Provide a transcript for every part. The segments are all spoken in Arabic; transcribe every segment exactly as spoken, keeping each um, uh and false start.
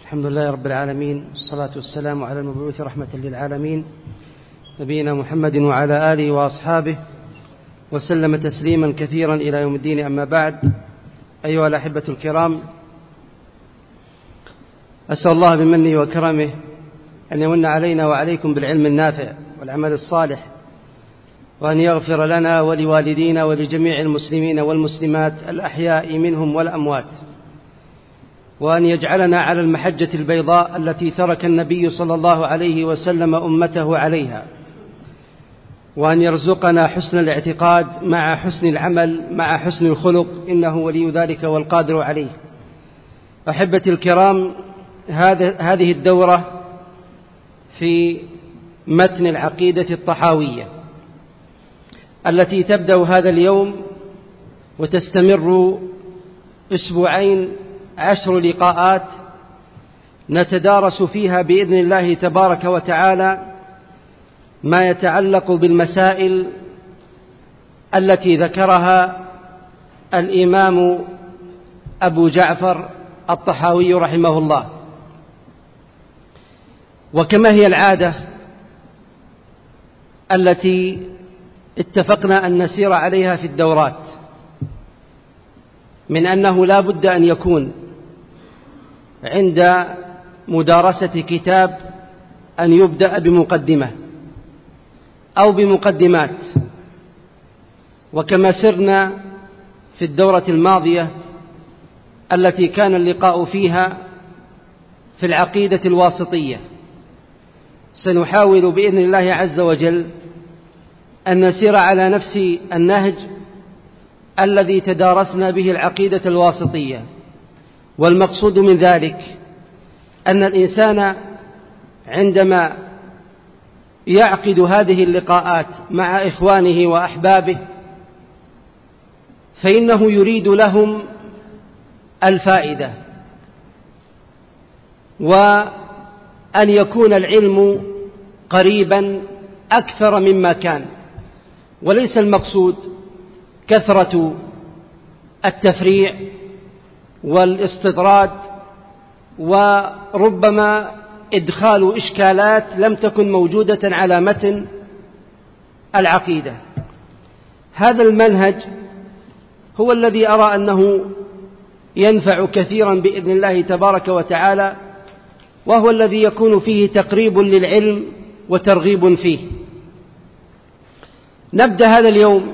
الحمد لله رب العالمين، والصلاة والسلام على المبعوث رحمة للعالمين نبينا محمد وعلى آله وأصحابه وسلم تسليما كثيرا إلى يوم الدين. أما بعد، أيها الأحبة الكرام، أسأل الله بمنه وكرمه أن يمن علينا وعليكم بالعلم النافع والعمل الصالح، وأن يغفر لنا ولوالدينا ولجميع المسلمين والمسلمات الأحياء منهم والأموات، وأن يجعلنا على المحجة البيضاء التي ترك النبي صلى الله عليه وسلم أمته عليها، وأن يرزقنا حسن الاعتقاد مع حسن العمل مع حسن الخلق، إنه ولي ذلك والقادر عليه. أحبتي الكرام، هذه الدورة في متن العقيدة الطحاوية التي تبدأ هذا اليوم وتستمر أسبوعين، عشر لقاءات نتدارس فيها بإذن الله تبارك وتعالى ما يتعلق بالمسائل التي ذكرها الإمام أبو جعفر الطحاوي رحمه الله. وكما هي العادة التي اتفقنا أن نسير عليها في الدورات، من أنه لا بد أن يكون عند مدارسة كتاب أن يبدأ بمقدمة أو بمقدمات. وكما سرنا في الدورة الماضية التي كان اللقاء فيها في العقيدة الواسطية، سنحاول بإذن الله عز وجل أن نسير على نفس النهج الذي تدارسنا به العقيدة الواسطية. والمقصود من ذلك أن الإنسان عندما يعقد هذه اللقاءات مع إخوانه وأحبابه فإنه يريد لهم الفائدة، وأن يكون العلم قريبا أكثر مما كان، وليس المقصود كثرة التفريع والاستطراد وربما إدخال إشكالات لم تكن موجودة على متن العقيدة. هذا المنهج هو الذي أرى أنه ينفع كثيرا بإذن الله تبارك وتعالى، وهو الذي يكون فيه تقريب للعلم وترغيب فيه. نبدأ هذا اليوم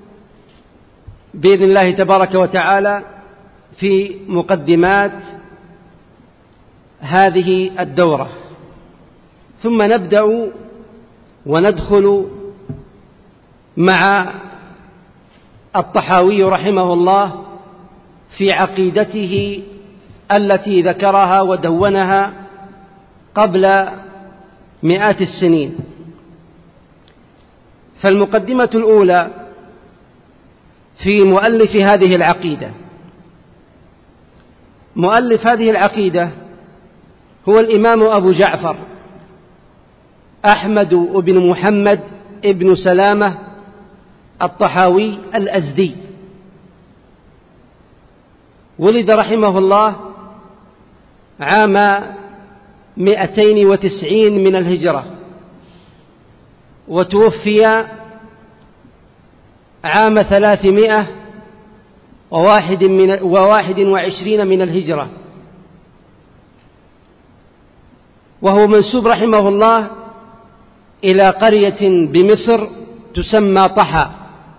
بإذن الله تبارك وتعالى في مقدمات هذه الدورة، ثم نبدأ وندخل مع الطحاوي رحمه الله في عقيدته التي ذكرها ودونها قبل مئات السنين. فالمقدمة الأولى في مؤلف هذه العقيدة. مؤلف هذه العقيدة هو الإمام أبو جعفر أحمد بن محمد ابن سلامة الطحاوي الأزدي. ولد رحمه الله عام مئتين وتسعين من الهجرة، وتوفي عام ثلاثمائة وواحد, من وواحد وعشرين من الهجرة، وهو منسوب رحمه الله إلى قرية بمصر تسمى طحا.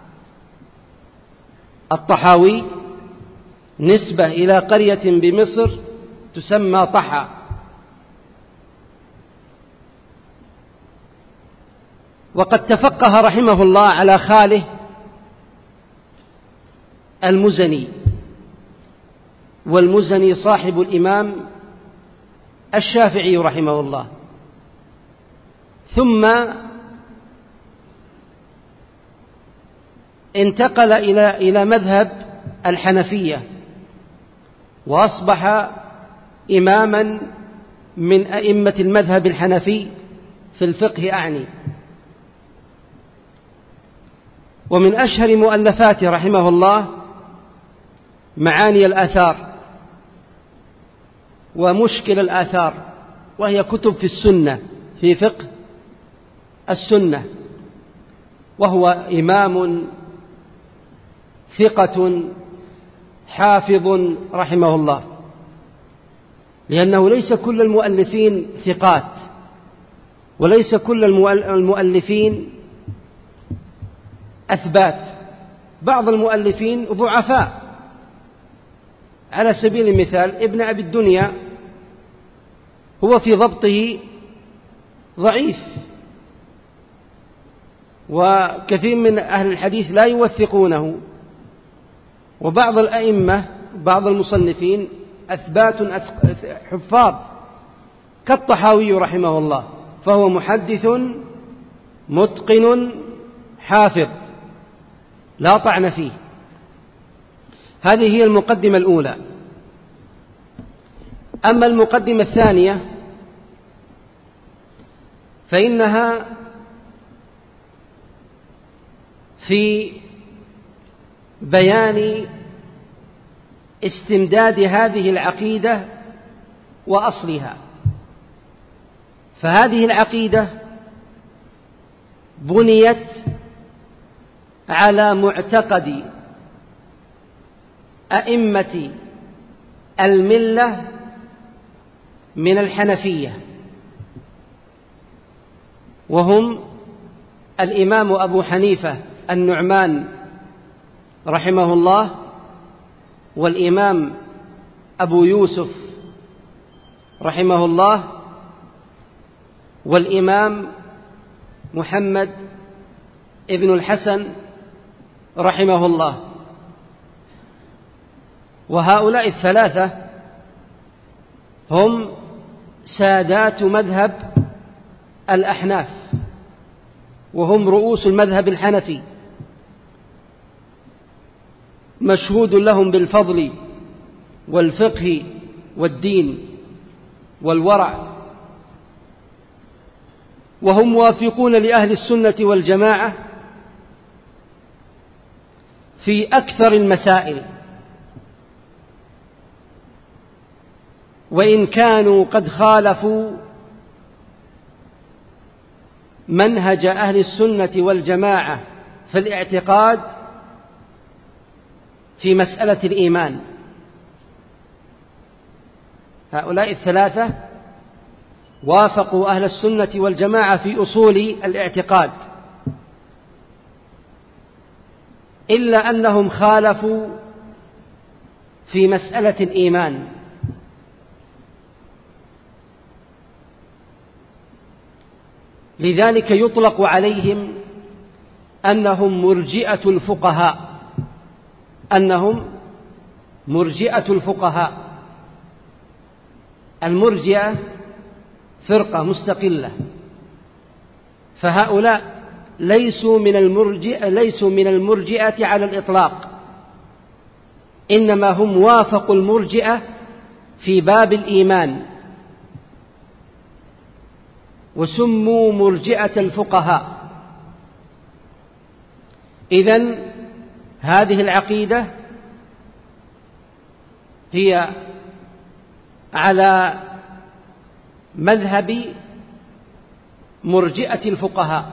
الطحاوي نسبة إلى قرية بمصر تسمى طحا. وقد تفقه رحمه الله على خاله المزني، والمزني صاحب الإمام الشافعي رحمه الله، ثم انتقل إلى إلى مذهب الحنفية، وأصبح إماما من أئمة المذهب الحنفي في الفقه أعني. ومن أشهر مؤلفاته رحمه الله معاني الآثار، ومشكل الآثار، وهي كتب في السنة في فقه السنة، وهو إمام ثقة حافظ رحمه الله، لأنه ليس كل المؤلفين ثقات، وليس كل المؤلفين أثبات، بعض المؤلفين ضعفاء. على سبيل المثال ابن أبي الدنيا هو في ضبطه ضعيف، وكثير من أهل الحديث لا يوثقونه، وبعض الأئمة بعض المصنفين أثبات حفاظ كالطحاوي رحمه الله، فهو محدث متقن حافظ لا طعن فيه. هذه هي المقدمة الأولى. أما المقدمة الثانية فإنها في بيان استمداد هذه العقيدة وأصلها. فهذه العقيدة بنيت على معتقد أئمة الملة من الحنفية، وهم الإمام أبو حنيفة النعمان رحمه الله، والإمام أبو يوسف رحمه الله، والإمام محمد ابن الحسن رحمه الله. وهؤلاء الثلاثة هم سادات مذهب الأحناف، وهم رؤوس المذهب الحنفي، مشهود لهم بالفضل والفقه والدين والورع، وهم موافقون لأهل السنة والجماعة في أكثر المسائل، وإن كانوا قد خالفوا منهج أهل السنة والجماعة في الاعتقاد في مسألة الإيمان. هؤلاء الثلاثة وافقوا أهل السنة والجماعة في أصول الاعتقاد، إلا أنهم خالفوا في مسألة الإيمان. لذلك يطلق عليهم أنهم مرجئة الفقهاء، أنهم مرجئة الفقهاء. المرجئة فرقة مستقلة، فهؤلاء ليسوا من المرجئة ليسوا من المرجئة على الإطلاق، إنما هم وافقوا المرجئة في باب الإيمان، وسموا مرجئة الفقهاء. إذن هذه العقيدة هي على مذهب مرجئة الفقهاء،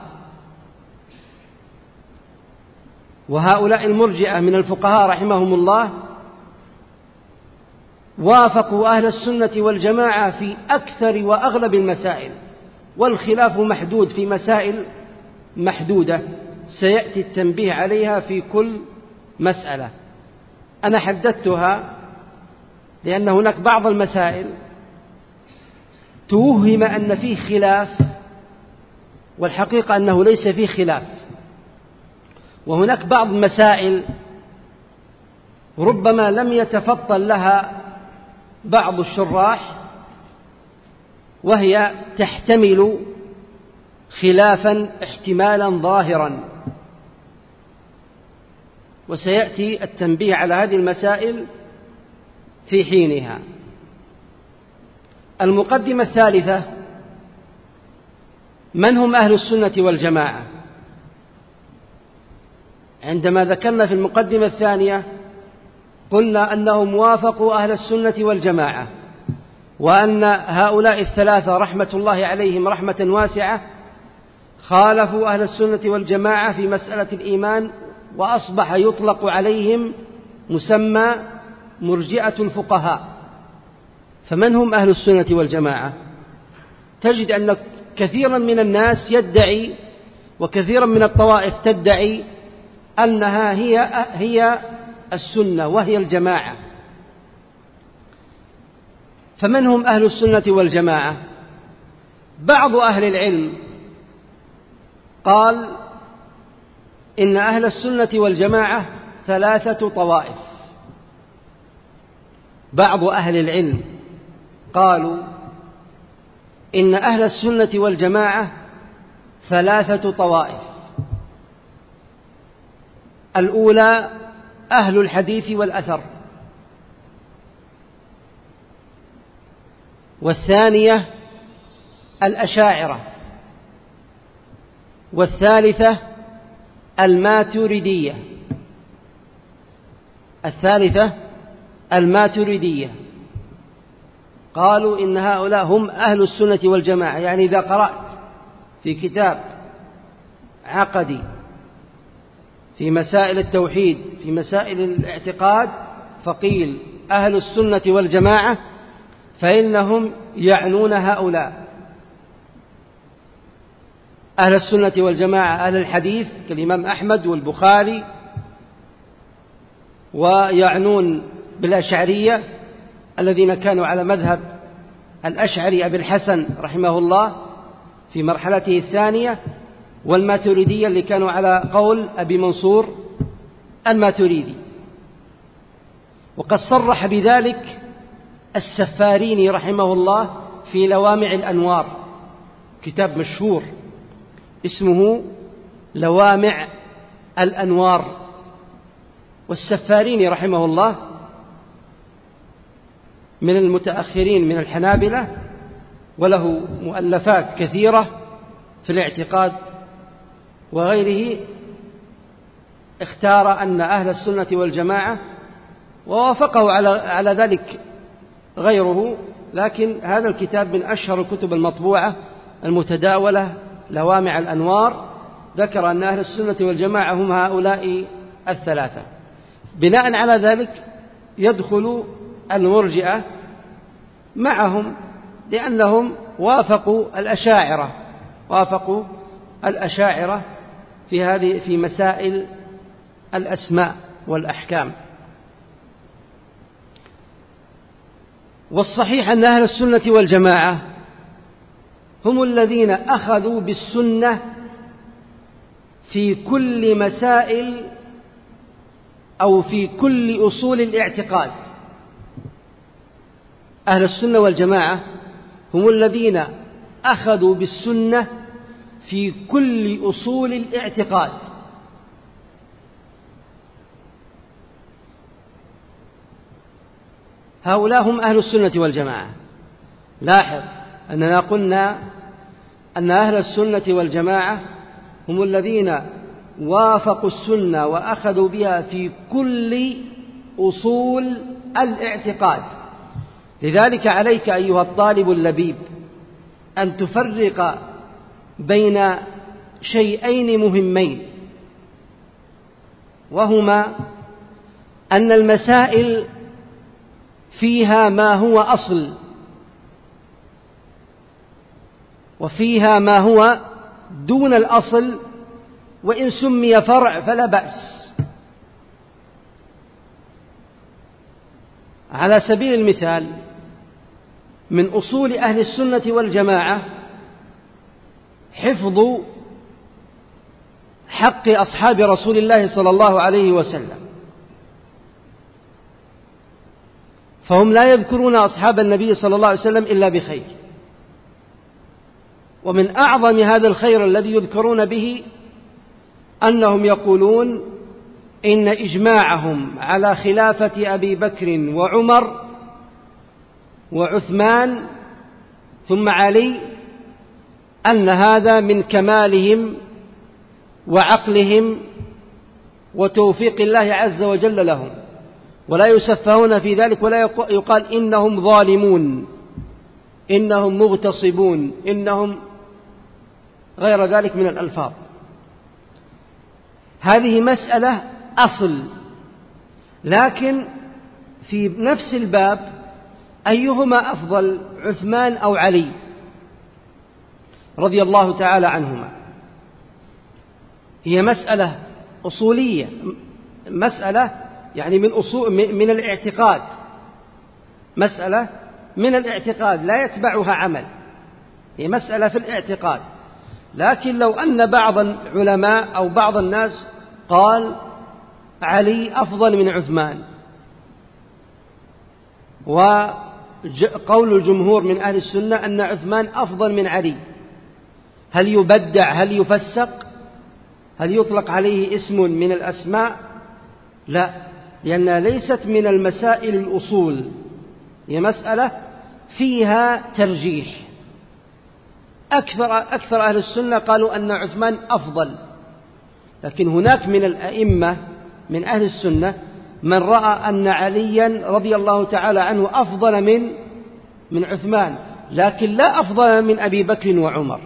وهؤلاء المرجئة من الفقهاء رحمهم الله وافقوا أهل السنة والجماعة في أكثر وأغلب المسائل، والخلاف محدود في مسائل محدودة سيأتي التنبيه عليها في كل مسألة. أنا حددتها لأن هناك بعض المسائل توهم أن فيه خلاف، والحقيقة أنه ليس فيه خلاف، وهناك بعض المسائل ربما لم يتفطن لها بعض الشراح، وهي تحتمل خلافا احتمالا ظاهرا، وسيأتي التنبيه على هذه المسائل في حينها. المقدمة الثالثة: من هم أهل السنة والجماعة؟ عندما ذكرنا في المقدمة الثانية قلنا أنهم وافقوا أهل السنة والجماعة، وأن هؤلاء الثلاثة رحمة الله عليهم رحمة واسعة خالفوا أهل السنة والجماعة في مسألة الإيمان، وأصبح يطلق عليهم مسمى مرجئة الفقهاء. فمن هم أهل السنة والجماعة؟ تجد أن كثيرا من الناس يدعي، وكثيرا من الطوائف تدعي أنها هي هي السنة وهي الجماعة. فمن هم أهل السنة والجماعة؟ بعض أهل العلم قال إن أهل السنة والجماعة ثلاثة طوائف. بعض أهل العلم قالوا إن أهل السنة والجماعة ثلاثة طوائف. الأولى أهل الحديث والأثر، والثانية الأشاعرة، والثالثة الماتريدية الثالثة الماتريدية قالوا إن هؤلاء هم أهل السنة والجماعة. يعني إذا قرأت في كتاب عقدي في مسائل التوحيد في مسائل الاعتقاد فقيل أهل السنة والجماعة، فإنهم يعنون هؤلاء. أهل السنة والجماعة أهل الحديث كالإمام أحمد والبخاري، ويعنون بالأشعرية الذين كانوا على مذهب الأشعري أبي الحسن رحمه الله في مرحلته الثانية، والماتريدية اللي كانوا على قول أبي منصور الماتريدي. وقد صرح بذلك السفاريني رحمه الله في لوامع الأنوار، كتاب مشهور اسمه لوامع الأنوار. والسفاريني رحمه الله من المتأخرين من الحنابلة، وله مؤلفات كثيرة في الاعتقاد وغيره. اختار أن أهل السنة والجماعة، ووافقه على على ذلك غيره، لكن هذا الكتاب من أشهر الكتب المطبوعة المتداولة لوامع الأنوار، ذكر أن أهل السنة والجماعة هم هؤلاء الثلاثة. بناء على ذلك يدخل المرجئة معهم، لأنهم وافقوا الأشاعرة وافقوا الأشاعرة في هذه في مسائل الأسماء والأحكام. والصحيح أن أهل السنة والجماعة هم الذين أخذوا بالسنة في كل مسائل أو في كل أصول الاعتقاد. أهل السنة والجماعة هم الذين أخذوا بالسنة في كل أصول الاعتقاد. هؤلاء هم أهل السنة والجماعة. لاحظ أننا قلنا أن أهل السنة والجماعة هم الذين وافقوا السنة وأخذوا بها في كل أصول الاعتقاد. لذلك عليك أيها الطالب اللبيب أن تفرق بين شيئين مهمين، وهما أن المسائل فيها ما هو أصل، وفيها ما هو دون الأصل، وإن سمي فرع فلا بأس. على سبيل المثال، من أصول أهل السنة والجماعة حفظ حق أصحاب رسول الله صلى الله عليه وسلم، فهم لا يذكرون أصحاب النبي صلى الله عليه وسلم إلا بخير. ومن أعظم هذا الخير الذي يذكرون به أنهم يقولون إن إجماعهم على خلافة أبي بكر وعمر وعثمان ثم علي أن هذا من كمالهم وعقلهم وتوفيق الله عز وجل لهم، ولا يسفهون في ذلك، ولا يقال إنهم ظالمون، إنهم مغتصبون، إنهم غير ذلك من الألفاظ. هذه مسألة أصل، لكن في نفس الباب أيهما أفضل، عثمان أو علي رضي الله تعالى عنهما؟ هي مسألة أصولية، مسألة يعني من أصول من الاعتقاد، مسألة من الاعتقاد لا يتبعها عمل، هي مسألة في الاعتقاد. لكن لو أن بعض العلماء أو بعض الناس قال علي أفضل من عثمان، وقول الجمهور من أهل السنة أن عثمان أفضل من علي، هل يبدع؟ هل يفسق؟ هل يطلق عليه اسم من الأسماء؟ لا، لأنها ليست من المسائل الأصول، هي مسألة فيها ترجيح. أكثر, أكثر أهل السنة قالوا أن عثمان أفضل، لكن هناك من الأئمة من أهل السنة من رأى أن عليا رضي الله تعالى عنه أفضل من من عثمان، لكن لا أفضل من أبي بكر وعمر،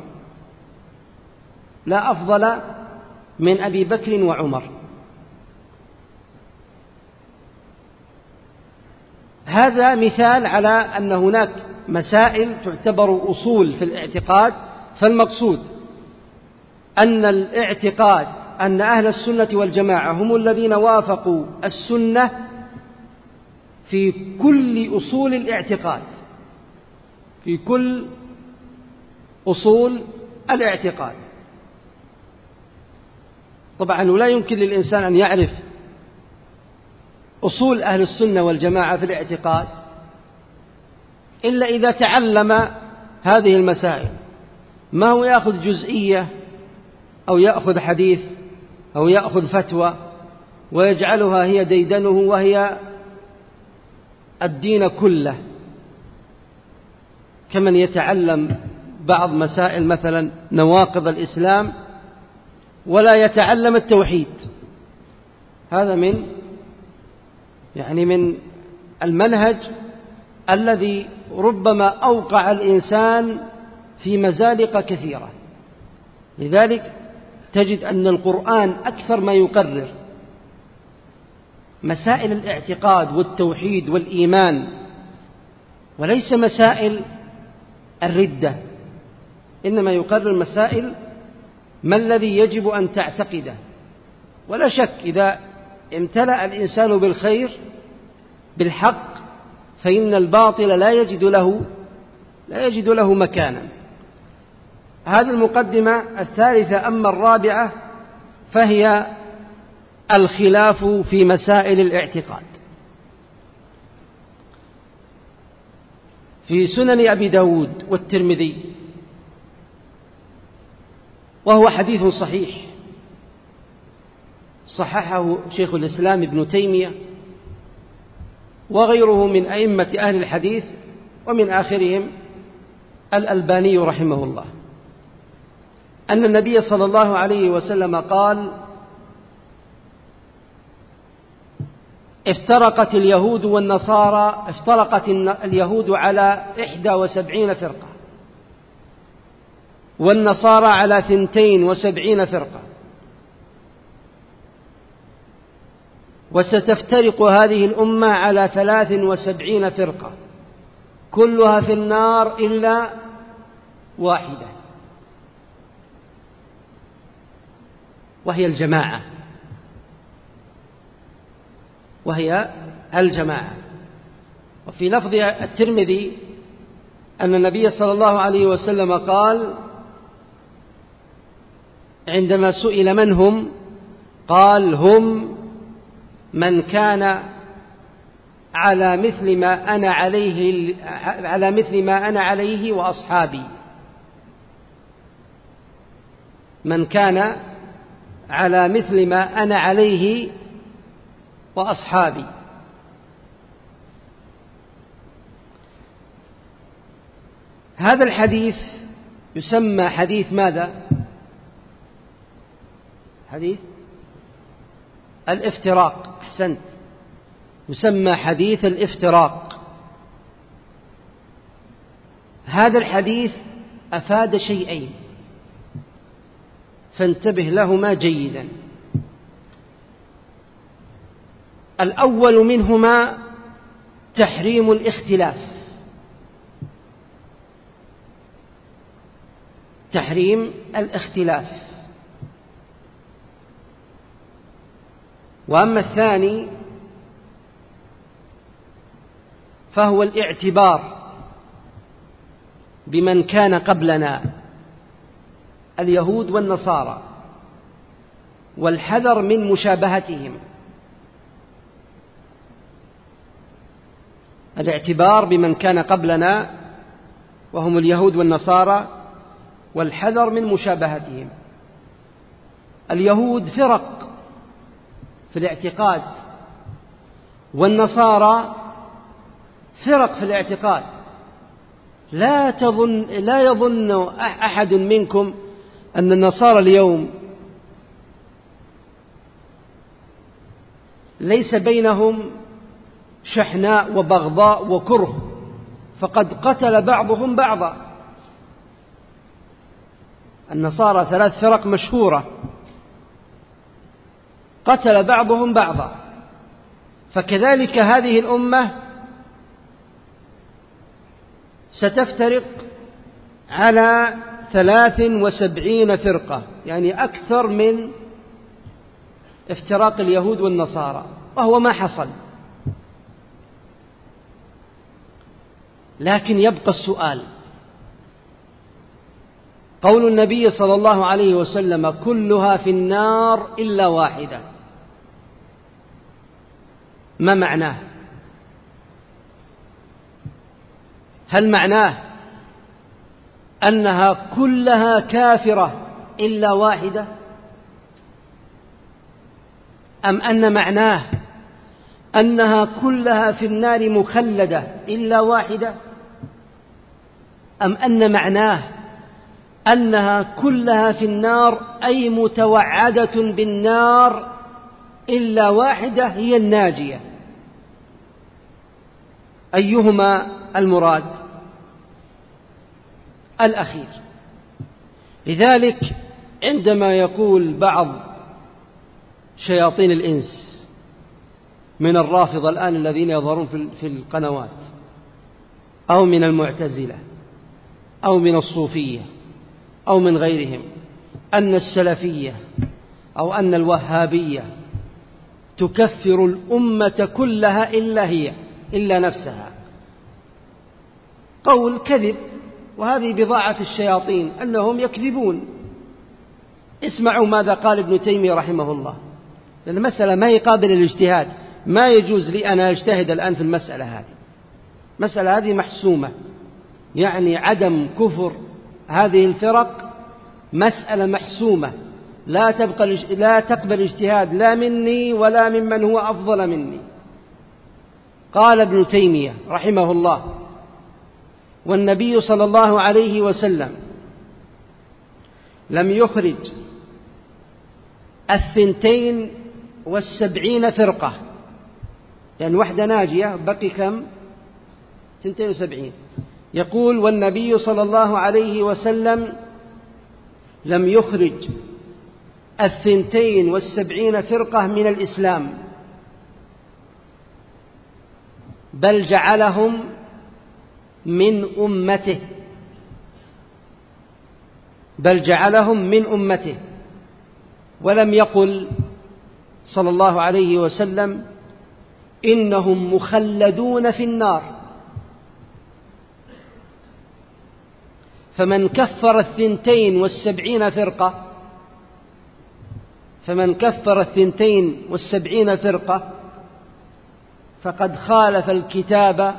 لا أفضل من أبي بكر وعمر. هذا مثال على أن هناك مسائل تعتبر أصول في الاعتقاد، فالمقصود أن الاعتقاد أن أهل السنة والجماعة هم الذين وافقوا السنة في كل أصول الاعتقاد، في كل أصول الاعتقاد. طبعا ولا يمكن للإنسان أن يعرف أصول أهل السنة والجماعة في الاعتقاد إلا إذا تعلم هذه المسائل، ما هو يأخذ جزئية أو يأخذ حديث أو يأخذ فتوى ويجعلها هي ديدنه وهي الدين كله، كمن يتعلم بعض مسائل مثلا نواقض الإسلام ولا يتعلم التوحيد. هذا من يعني من المنهج الذي ربما أوقع الإنسان في مزالق كثيرة. لذلك تجد أن القرآن أكثر ما يقرر مسائل الاعتقاد والتوحيد والإيمان، وليس مسائل الردة، إنما يقرر مسائل ما الذي يجب أن تعتقده. ولا شك إذا امتلأ الإنسان بالخير بالحق فإن الباطل لا يجد له لا يجد له مكانا. هذه المقدمة الثالثة. أما الرابعة فهي الخلاف في مسائل الاعتقاد. في سنن أبي داود والترمذي، وهو حديث صحيح صححه شيخ الإسلام ابن تيمية وغيره من أئمة أهل الحديث، ومن آخرهم الألباني رحمه الله، أن النبي صلى الله عليه وسلم قال: افترقت اليهود والنصارى افترقت اليهود على إحدى وسبعين فرقة، والنصارى على ثنتين وسبعين فرقة، وستفترق هذه الأمة على ثلاث وسبعين فرقة كلها في النار إلا واحدة، وهي الجماعة وهي الجماعة. وفي لفظ الترمذي أن النبي صلى الله عليه وسلم قال عندما سئل من هم، قال: هم من كان على مثل ما أنا عليه على مثل ما أنا عليه وأصحابي، من كان على مثل ما أنا عليه وأصحابي. هذا الحديث يسمى حديث ماذا؟ حديث الافتراق. أحسنت، يسمى حديث الافتراق. هذا الحديث أفاد شيئين فانتبه لهما جيدا. الأول منهما تحريم الاختلاف، تحريم الاختلاف. وأما الثاني فهو الاعتبار بمن كان قبلنا اليهود والنصارى والحذر من مشابهتهم. الاعتبار بمن كان قبلنا وهم اليهود والنصارى والحذر من مشابهتهم. اليهود فرق في الاعتقاد والنصارى فرق في الاعتقاد. لا تظن لا يظن أحد منكم أن النصارى اليوم ليس بينهم شحناء وبغضاء وكره، فقد قتل بعضهم بعضا. النصارى ثلاث فرق مشهورة قتل بعضهم بعضا، فكذلك هذه الأمة ستفترق على ثلاث وسبعين فرقة، يعني أكثر من افتراق اليهود والنصارى، وهو ما حصل. لكن يبقى السؤال، قول النبي صلى الله عليه وسلم كلها في النار إلا واحدة، ما معناه؟ هل معناه أنها كلها كافرة إلا واحدة، أم أن معناه أنها كلها في النار مخلدة إلا واحدة، أم أن معناه أنها كلها في النار أي متوعدة بالنار إلا واحدة هي الناجية؟ أيهما المراد؟ الأخير. لذلك عندما يقول بعض شياطين الإنس من الرافضة الآن الذين يظهرون في القنوات، أو من المعتزلة أو من الصوفية أو من غيرهم، أن السلفية أو أن الوهابية تكفر الأمة كلها إلا هي إلا نفسها، قول كذب، وهذه بضاعة الشياطين أنهم يكذبون. اسمعوا ماذا قال ابن تيمية رحمه الله، لأن المسألة ما هي قابلة للاجتهاد، ما يجوز لي أن أجتهد الآن في المسألة هذه. المسألة هذه محسومة، يعني عدم كفر هذه الفرق مسألة محسومة، لا تبقى لا تقبل اجتهاد لا مني ولا ممن هو أفضل مني. قال ابن تيمية رحمه الله: والنبي صلى الله عليه وسلم لم يخرج الثنتين والسبعين فرقة، يعني وحدة ناجية، بقي كم؟ ثنتين وسبعين. يقول: والنبي صلى الله عليه وسلم لم يخرج الثنتين والسبعين فرقة من الإسلام، بل جعلهم من أمته بل جعلهم من أمته ولم يقل صلى الله عليه وسلم إنهم مخلدون في النار. فمن كفر الثنتين والسبعين فرقة فمن كفر الثنتين والسبعين فرقة فقد خالف الكتاب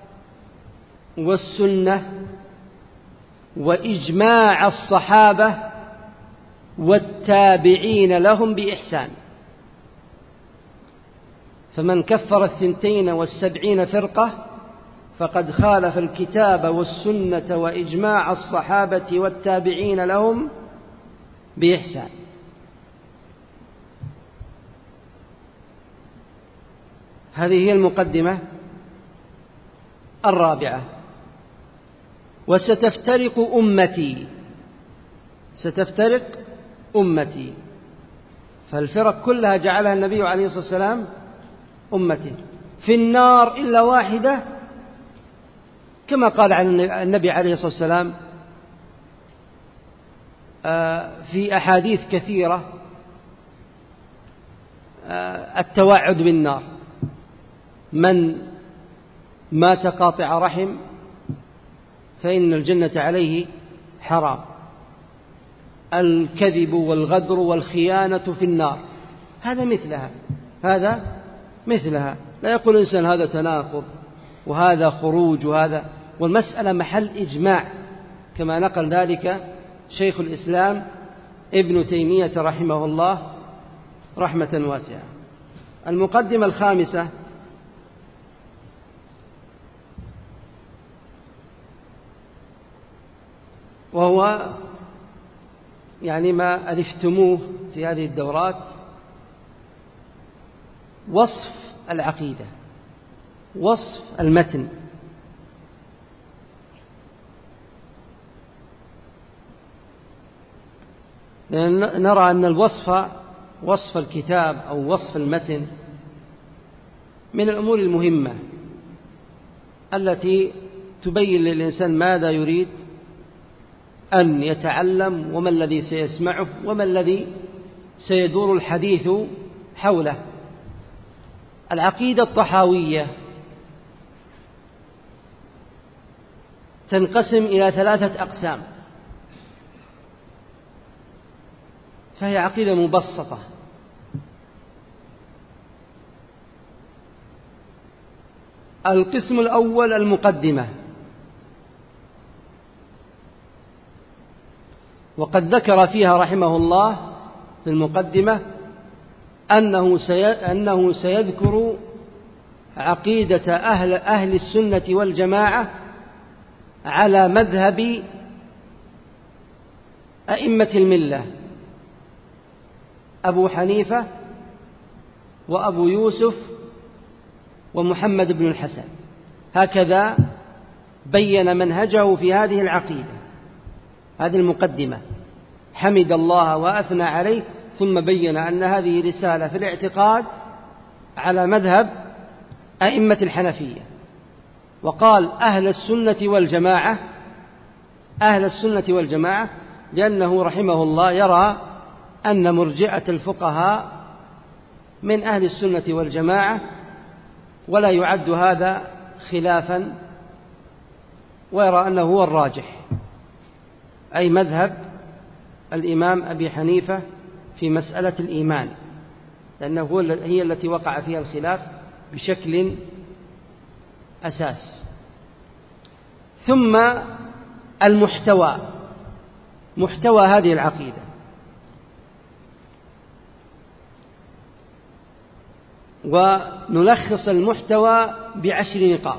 والسنة وإجماع الصحابة والتابعين لهم بإحسان. فمن كفر الثنتين والسبعين فرقة فقد خالف الكتاب والسنة وإجماع الصحابة والتابعين لهم بإحسان. هذه هي المقدمة الرابعة. وستفترق أمتي، ستفترق أمتي، فالفرق كلها جعلها النبي عليه الصلاة والسلام أمتي، في النار إلا واحدة، كما قال عن النبي عليه الصلاة والسلام في أحاديث كثيرة التوعد بالنار: من مات قاطع رحم فإن الجنة عليه حرام، الكذب والغدر والخيانة في النار. هذا مثلها، هذا مثلها. لا يقول الإنسان هذا تناقض وهذا خروج وهذا، والمسألة محل إجماع، كما نقل ذلك شيخ الإسلام ابن تيمية رحمه الله رحمة واسعة. المقدمة الخامسة: وهو يعني ما ألفتموه في هذه الدورات، وصف العقيدة، وصف المتن. نرى أن الوصف، وصف الكتاب أو وصف المتن، من الأمور المهمة التي تبين للإنسان ماذا يريد أن يتعلم، وما الذي سيسمعه، وما الذي سيدور الحديث حوله. العقيدة الطحاوية تنقسم إلى ثلاثة أقسام، فهي عقيدة مبسطة. القسم الأول المقدمة، وقد ذكر فيها رحمه الله في المقدمة أنه أنه سيذكر عقيدة أهل أهل السنة والجماعة على مذهب أئمة الملة: أبو حنيفة وأبو يوسف ومحمد بن الحسن. هكذا بين منهجه في هذه العقيدة. هذه المقدمة، حمد الله وأثنى عليه، ثم بين أن هذه رسالة في الاعتقاد على مذهب أئمة الحنفية، وقال أهل السنة والجماعة، أهل السنة والجماعة، لأنه رحمه الله يرى أن مرجئة الفقهاء من أهل السنة والجماعة، ولا يعد هذا خلافا، ويرى أنه هو الراجح، أي مذهب الإمام أبي حنيفة في مسألة الإيمان، لأنه هي التي وقع فيها الخلاف بشكل أساس. ثم المحتوى، محتوى هذه العقيدة، ونلخص المحتوى بعشر نقاط.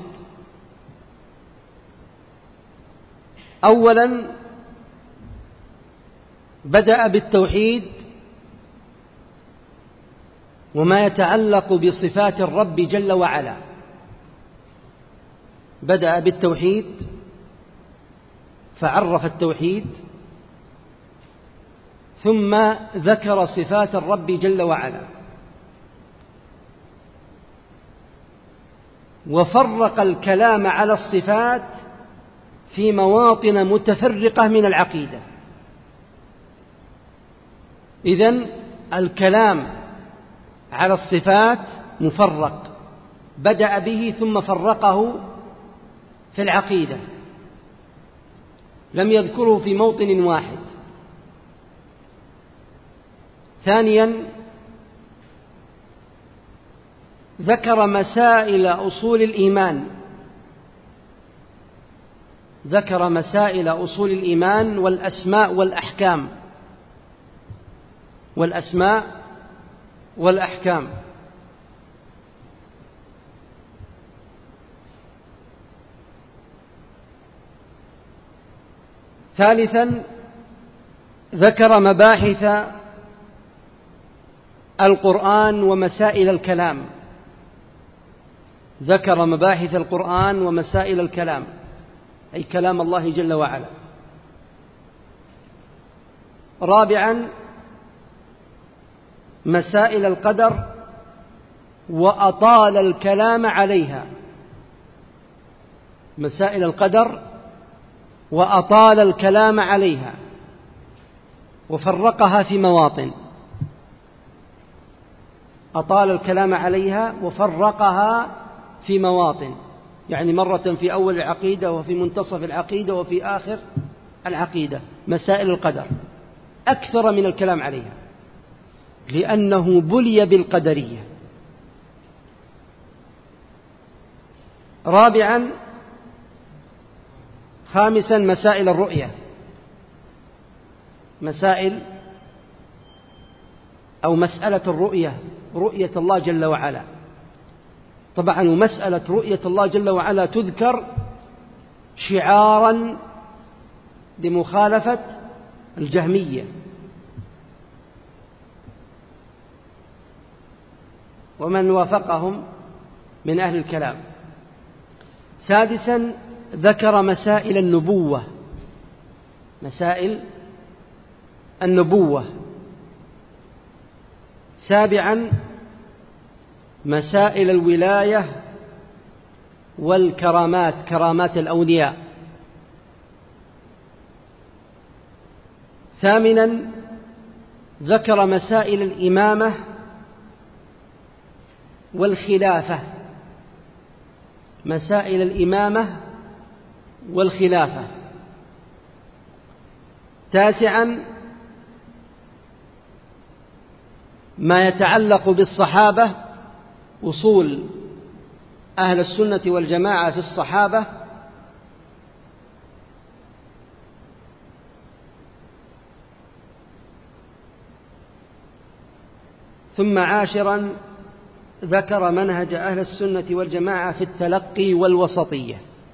أولا، بدأ بالتوحيد وما يتعلق بصفات الرب جل وعلا. بدأ بالتوحيد فعرف التوحيد، ثم ذكر صفات الرب جل وعلا، وفرق الكلام على الصفات في مواطن متفرقة من العقيدة. إذن الكلام على الصفات مفرق، بدأ به ثم فرقه في العقيدة، لم يذكره في موطن واحد. ثانيا، ذكر مسائل أصول الإيمان، ذكر مسائل أصول الإيمان والأسماء والأحكام، والأسماء والأحكام. ثالثا، ذكر مباحث القرآن ومسائل الكلام، ذكر مباحث القرآن ومسائل الكلام. أي كلام الله جل وعلا. رابعا مسائل القدر وأطال الكلام عليها، مسائل القدر وأطال الكلام عليها وفرقها في مواطن، أطال الكلام عليها وفرقها في مواطن، يعني مرة في أول العقيدة وفي منتصف العقيدة وفي آخر العقيدة. مسائل القدر أكثر من الكلام عليها لأنه بلي بالقدرية. رابعا خامسا مسائل الرؤية، مسائل أو مسألة الرؤية، رؤية الله جل وعلا. طبعا مسألة رؤية الله جل وعلا تذكر شعارا لمخالفة الجهمية، ومن وافقهم من أهل الكلام. سادسا ذكر مسائل النبوة، مسائل النبوة. سابعا مسائل الولاية والكرامات، كرامات الأولياء. ثامنا ذكر مسائل الإمامة والخلافة، مسائل الإمامة والخلافة. تاسعا ما يتعلق بالصحابة، وصول أهل السنة والجماعة في الصحابة. ثم عاشرا ذكر منهج أهل السنة والجماعة في التلقي والوسطية،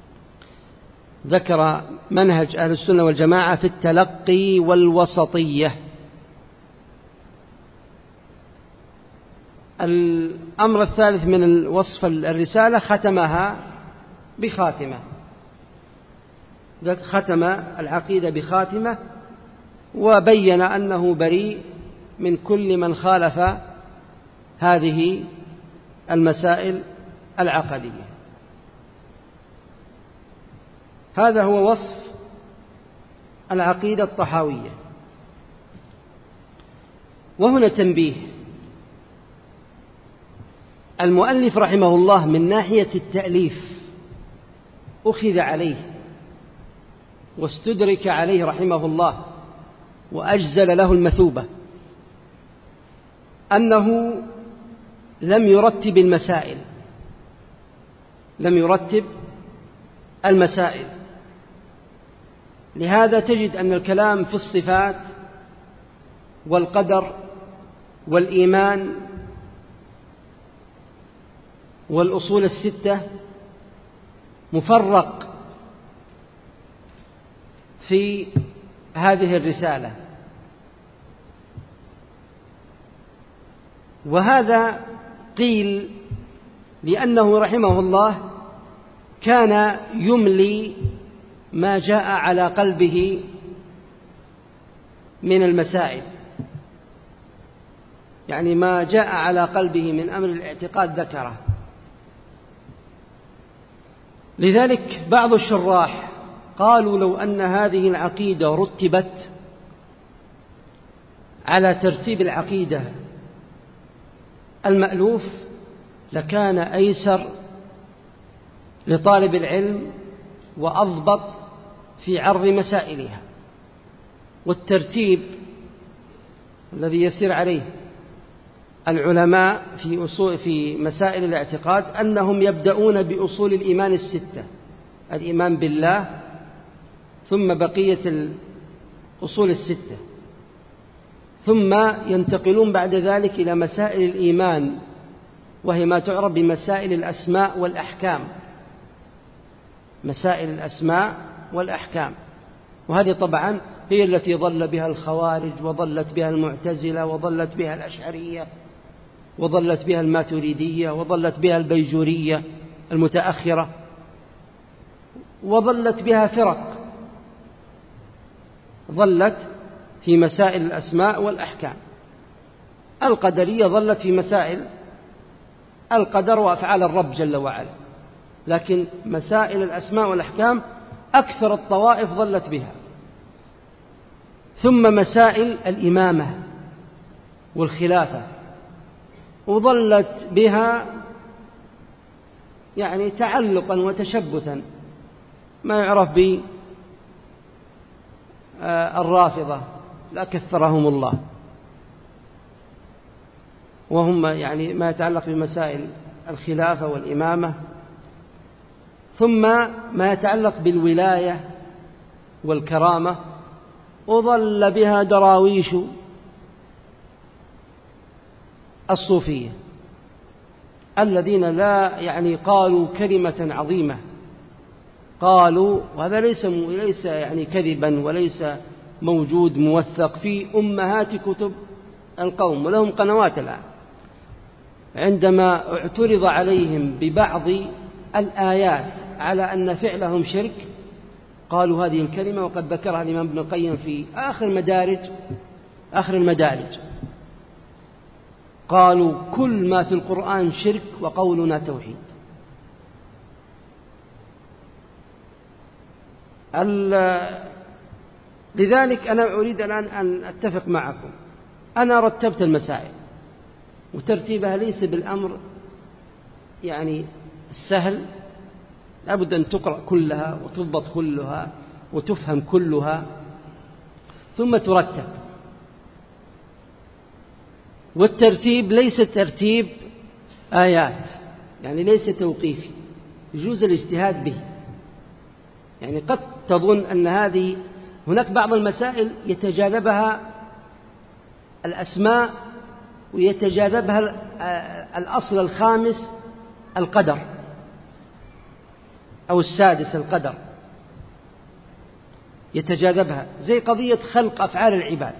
ذكر منهج أهل السنة والجماعة في التلقي والوسطية. الأمر الثالث من وصف الرسالة ختمها بخاتمة، ختم العقيدة بخاتمة، وبين أنه بريء من كل من خالف هذه المسائل العقدية. هذا هو وصف العقيدة الطحاوية. وهنا تنبيه، المؤلف رحمه الله من ناحية التأليف أخذ عليه واستدرك عليه رحمه الله وأجزل له المثوبة، أنه لم يرتب المسائل، لم يرتب المسائل. لهذا تجد أن الكلام في الصفات والقدر والإيمان والأصول الستة مفرق في هذه الرسالة. وهذا قيل لأنه رحمه الله كان يملي ما جاء على قلبه من المسائل، يعني ما جاء على قلبه من أمر الاعتقاد ذكره. لذلك بعض الشراح قالوا لو أن هذه العقيدة رتبت على ترتيب العقيدة المألوف لكان أيسر لطالب العلم وأضبط في عرض مسائلها. والترتيب الذي يسير عليه العلماء في أصول في مسائل الاعتقاد أنهم يبدأون بأصول الإيمان الستة، الإيمان بالله، ثم بقية الأصول الستة، ثم ينتقلون بعد ذلك إلى مسائل الإيمان، وهي ما تعرف بمسائل الأسماء والأحكام، مسائل الأسماء والأحكام. وهذه طبعا هي التي ضل بها الخوارج، وضلت بها المعتزلة، وضلت بها الأشعرية، وضلت بها الماتريدية، وضلت بها البيجورية المتأخرة، وظلت بها فرق، ظلت في مسائل الأسماء والأحكام. القدرية ظلت في مسائل القدر وأفعال الرب جل وعلا، لكن مسائل الأسماء والأحكام أكثر الطوائف ظلت بها. ثم مسائل الإمامة والخلافة، وظلت بها يعني تعلقا وتشبثا ما يعرف بالرافضة لا كثرهم الله، وهم يعني ما يتعلق بمسائل الخلافة والإمامة. ثم ما يتعلق بالولاية والكرامة، وظل بها دراويش الصوفية الذين لا يعني قالوا كلمة عظيمة، قالوا، وهذا ليس ليس يعني كذبا وليس موجود موثق في أمهات كتب القوم، ولهم قنوات الآن، عندما اعترض عليهم ببعض الآيات على أن فعلهم شرك قالوا هذه الكلمة، وقد ذكرها الإمام ابن القيم في آخر مدارج آخر المدارج، قالوا كل ما في القرآن شرك وقولنا توحيد. لذلك أنا أريد الآن أن أتفق معكم. أنا رتبت المسائل، وترتيبها ليس بالأمر يعني السهل، لابد أن تقرأ كلها وتضبط كلها وتفهم كلها ثم ترتب. والترتيب ليس ترتيب آيات، يعني ليس توقيفي، يجوز الاجتهاد به. يعني قد تظن أن هذه هناك بعض المسائل يتجاذبها الأسماء ويتجاذبها الأصل الخامس القدر، أو السادس القدر، يتجاذبها، زي قضية خلق أفعال العباد.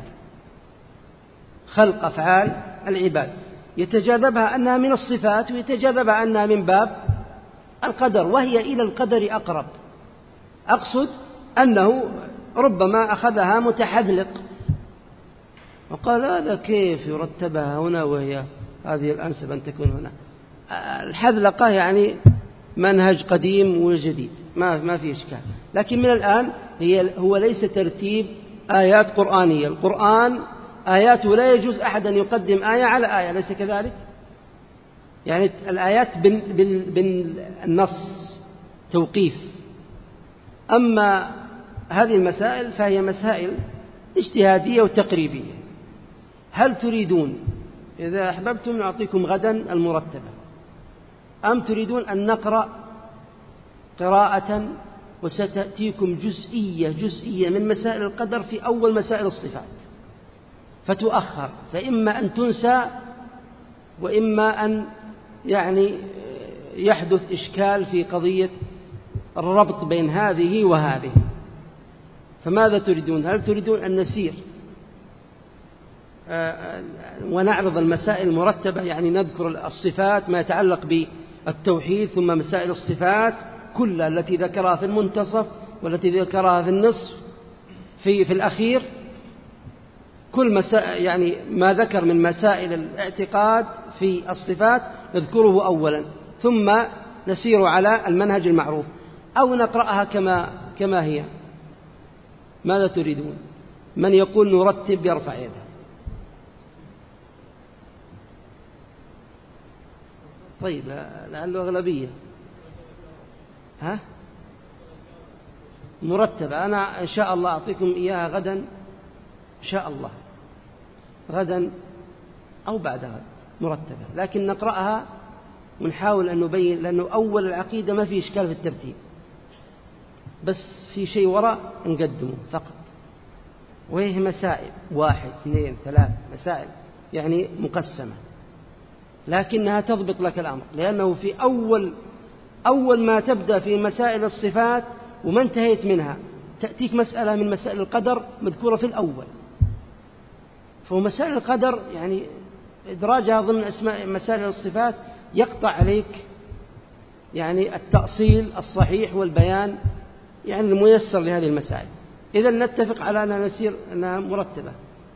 خلق أفعال العباد يتجاذبها أنها من الصفات، ويتجاذبها أنها من باب القدر، وهي إلى القدر أقرب. أقصد أنه ربما أخذها متحذلق وقال هذا كيف يرتبها هنا وهي هذه الأنسب أن تكون هنا. الحذلقة يعني منهج قديم وجديد، ما ما في إشكال، لكن من الآن هي هو ليس ترتيب آيات قرآنية. القرآن آياته لا يجوز أحد أن يقدم آية على آية، ليس كذلك؟ يعني الآيات بالنص توقيف. أما هذه المسائل فهي مسائل اجتهادية وتقريبية. هل تريدون إذا أحببتم نعطيكم غدا المرتبة، أم تريدون أن نقرأ قراءة وستأتيكم جزئية جزئية من مسائل القدر في أول مسائل الصفات فتؤخر، فإما أن تنسى وإما أن يعني يحدث إشكال في قضية الربط بين هذه وهذه. فماذا تريدون؟ هل تريدون أن نسير ونعرض المسائل المرتبة، يعني نذكر الصفات ما يتعلق بالتوحيد، ثم مسائل الصفات كلها التي ذكرها في المنتصف والتي ذكرها في النصف في في الأخير، كل مسائل يعني ما ذكر من مسائل الاعتقاد في الصفات نذكره أولا، ثم نسير على المنهج المعروف، أو نقرأها كما كما هي؟ ماذا تريدون؟ من يقول نرتب يرفع يده. طيب لعله أغلبية. ها؟ مرتبة. أنا إن شاء الله أعطيكم إياها غدا إن شاء الله، غدا أو بعد غد مرتبة، لكن نقرأها ونحاول أن نبين، لأنه أول العقيدة ما في إشكال في الترتيب، بس في شيء وراء نقدمه فقط، وهي مسائل واحد اثنين ثلاث مسائل يعني مقسمة، لكنها تضبط لك الأمر، لأنه في أول أول ما تبدأ في مسائل الصفات وما انتهيت منها تأتيك مسألة من مسائل القدر مذكورة في الأول. فمسائل القدر يعني إدراجها ضمن أسماء مسائل الصفات يقطع عليك يعني التأصيل الصحيح والبيان يعني الميسر لهذه المسائل. إذا نتفق على أنها نسير أنها مرتبة.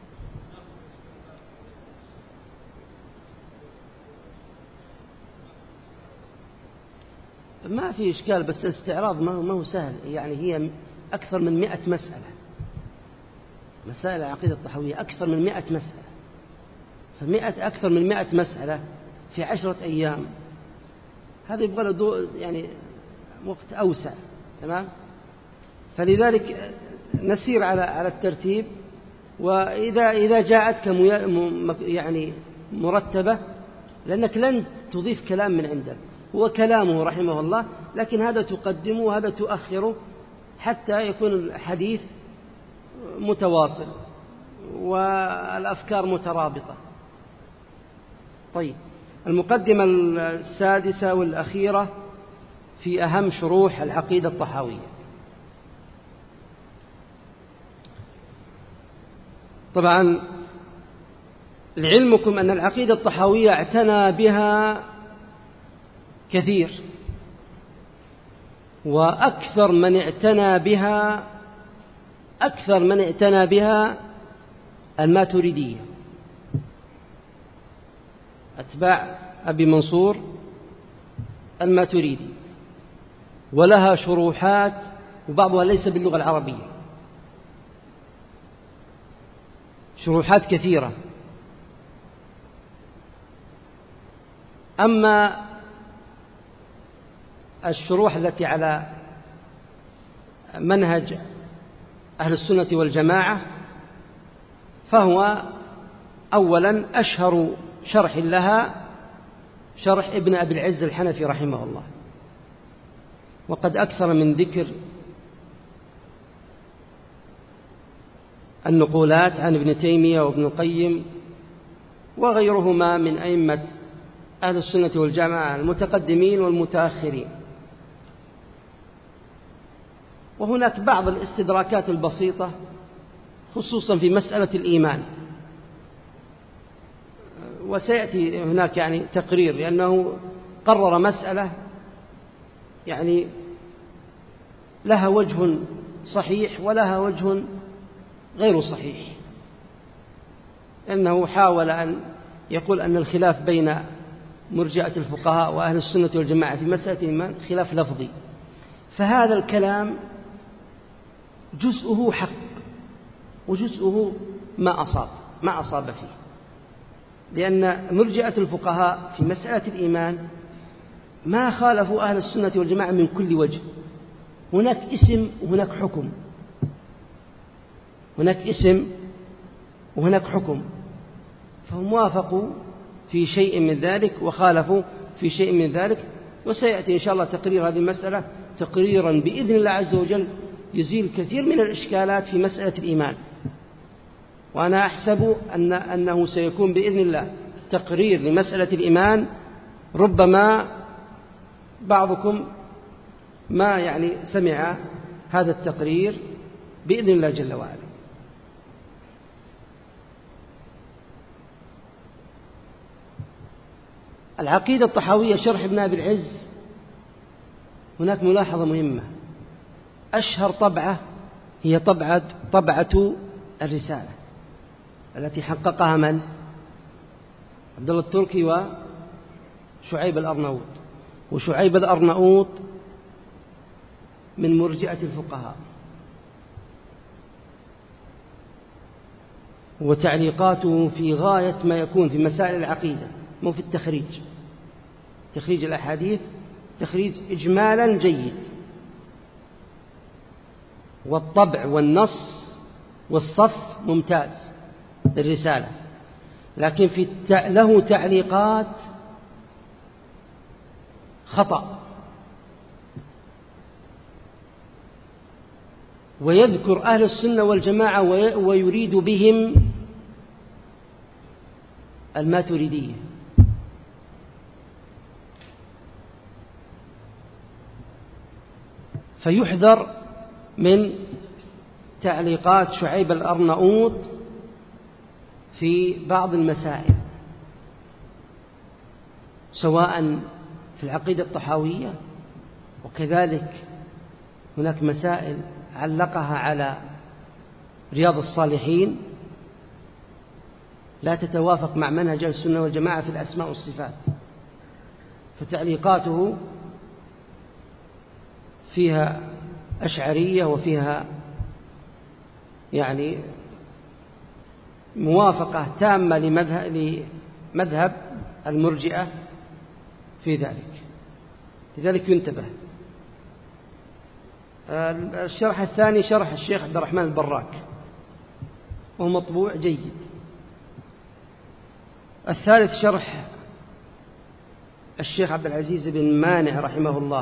ما في إشكال، بس الاستعراض ما هو سهل، يعني هي أكثر من مئة مسألة، مسائل العقيدة الطحاوية أكثر من مئة مسألة، فمئة أكثر من مئة مسألة في عشرة أيام، هذا يبغى له يعني وقت أوسع. تمام. فلذلك نسير على على الترتيب، وإذا إذا جاءتك يعني مرتبة، لأنك لن تضيف كلام من عندك، هو كلامه رحمه الله، لكن هذا تقدمه وهذا تؤخره حتى يكون الحديث متواصل والأفكار مترابطة. طيب، المقدمة السادسة والأخيرة في أهم شروح العقيدة الطحاوية. طبعا لعلمكم أن العقيدة الطحاوية اعتنى بها كثير، وأكثر من اعتنى بها أكثر من اعتنى بها الماتريدية، أتباع أبي منصور الماتريدي، ولها شروحات وبعضها ليس باللغة العربية، شروحات كثيرة. أما الشروح التي على منهج أهل السنة والجماعة، فهو أولا أشهر شرح لها شرح ابن أبي العز الحنفي رحمه الله، وقد أكثر من ذكر النقولات عن ابن تيمية وابن القيم وغيرهما من أئمة أهل السنة والجماعة المتقدمين والمتأخرين. وهناك بعض الاستدراكات البسيطة خصوصا في مسألة الإيمان، وسيأتي هناك يعني تقرير، لأنه قرر مسألة يعني لها وجه صحيح ولها وجه غير صحيح، إنه حاول أن يقول أن الخلاف بين مرجئة الفقهاء وأهل السنة والجماعة في مسألة الإيمان خلاف لفظي، فهذا الكلام جزءه حق وجزءه ما أصاب ما أصاب فيه، لأن مرجئة الفقهاء في مسألة الإيمان ما خالفوا أهل السنة والجماعة من كل وجه، هناك اسم وهناك حكم، هناك اسم وهناك حكم، فهم وافقوا في شيء من ذلك وخالفوا في شيء من ذلك. وسيأتي إن شاء الله تقرير هذه المسألة تقريرا بإذن الله عز وجل يزيل كثير من الإشكالات في مسألة الإيمان، وأنا أحسب أن أنه سيكون بإذن الله تقرير لمسألة الإيمان، ربما بعضكم ما يعني سمع هذا التقرير بإذن الله جل وعلا. العقيدة الطحاوية شرح ابن أبي العز، هناك ملاحظة مهمة، أشهر طبعة هي طبعة طبعة الرسالة التي حققها من؟ عبد الله التركي وشعيب الأرناؤوط، وشعيب الأرناؤوط من مرجئة الفقهاء، وتعليقاته في غاية ما يكون في مسائل العقيدة، مو في التخريج، تخريج الأحاديث تخريج إجمالا جيد، والطبع والنص والصف ممتاز للرسالة، لكن في له تعليقات خطأ، ويذكر أهل السنة والجماعة ويريد بهم الماتريدية، فيحذر من تعليقات شعيب الأرناؤوط في بعض المسائل، سواء في العقيدة الطحاوية وكذلك هناك مسائل علقها على رياض الصالحين لا تتوافق مع منهج السنة والجماعة في الأسماء والصفات، فتعليقاته فيها أشعرية وفيها يعني موافقة تامة لمذهب, لمذهب المرجئة في ذلك، لذلك ينتبه. الشرح الثاني شرح الشيخ عبد الرحمن البراك وهو مطبوع جيد. الثالث شرح الشيخ عبد العزيز بن مانع رحمه الله.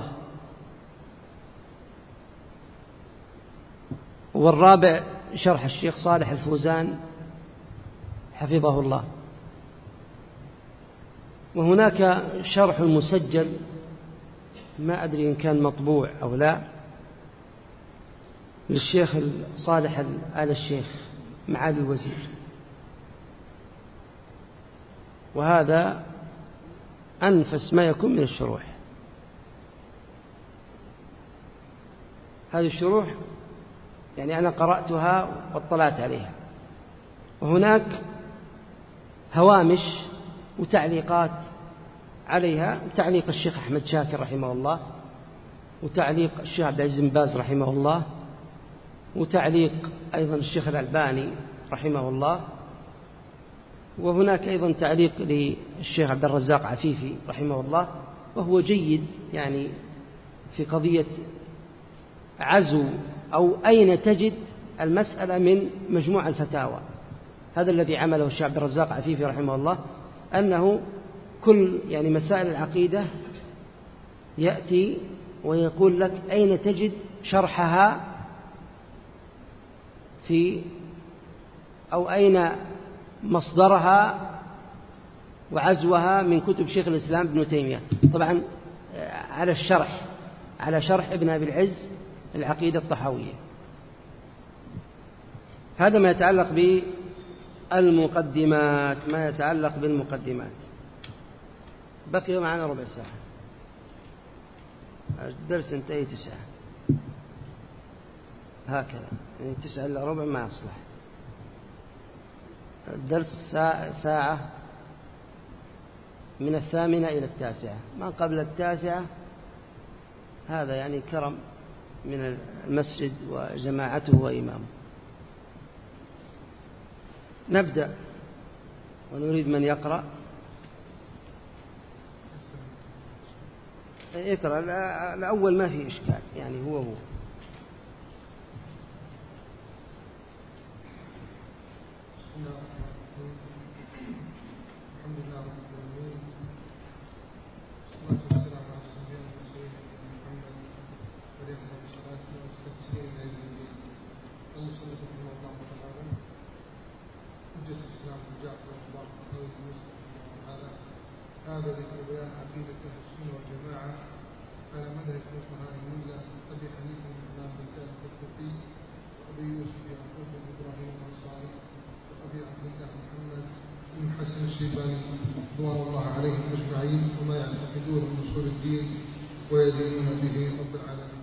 والرابع شرح الشيخ صالح الفوزان حفظه الله. وهناك شرح مسجل ما أدري إن كان مطبوع أو لا للشيخ صالح آل الشيخ معالي الوزير، وهذا أنفس ما يكون من الشروح. هذه الشروح يعني أنا قرأتها واطلعت عليها، وهناك هوامش وتعليقات عليها، وتعليق الشيخ أحمد شاكر رحمه الله، وتعليق الشيخ عبد العزيز بن باز رحمه الله، وتعليق أيضا الشيخ الألباني رحمه الله، وهناك أيضا تعليق للشيخ عبد الرزاق عفيفي رحمه الله، وهو جيد يعني في قضية عزو أو أين تجد المسألة من مجموع الفتاوى. هذا الذي عمله الشيخ عبد الرزاق عفيفي رحمه الله، أنه كل يعني مسائل العقيدة يأتي ويقول لك أين تجد شرحها في أو أين مصدرها وعزوها من كتب شيخ الإسلام ابن تيمية، طبعا على الشرح على شرح ابن أبي العز العقيدة الطحاوية. هذا ما يتعلق بالمقدمات، ما يتعلق بالمقدمات. بقي معنا ربع ساعة، الدرس انتهي تسعة هكذا، يعني تسعة إلا ربع ما يصلح. الدرس ساعة, ساعة من الثامنة إلى التاسعة، ما قبل التاسعة هذا يعني كرم من المسجد وجماعته وإمامه. نبدأ ونريد من يقرأ. اقرأ الأول ما في إشكال، يعني هو هو الحمد لله رب العالمين، والصلاة والسلام على سيدنا محمد وعلى آله وصحبه وسلم إلى يوم الدين. المصنف رحمه الله تعالى حجة الإسلام جعفر بن أبي طالب هذا هذا ذكر بيان عقيدة أهل السنة والجماعة على مذهب فقهاء الملة أبي حنيفة بن عبد الله الدستوائي وأبي يوسف يعقوب بن إبراهيم الأنصاري وأبي عبد الله محمد بن حسن الشيباني رضوان الله عليهم أجمعين، وما يعتقدون من أصول الدين ويدينون به رب العالمين.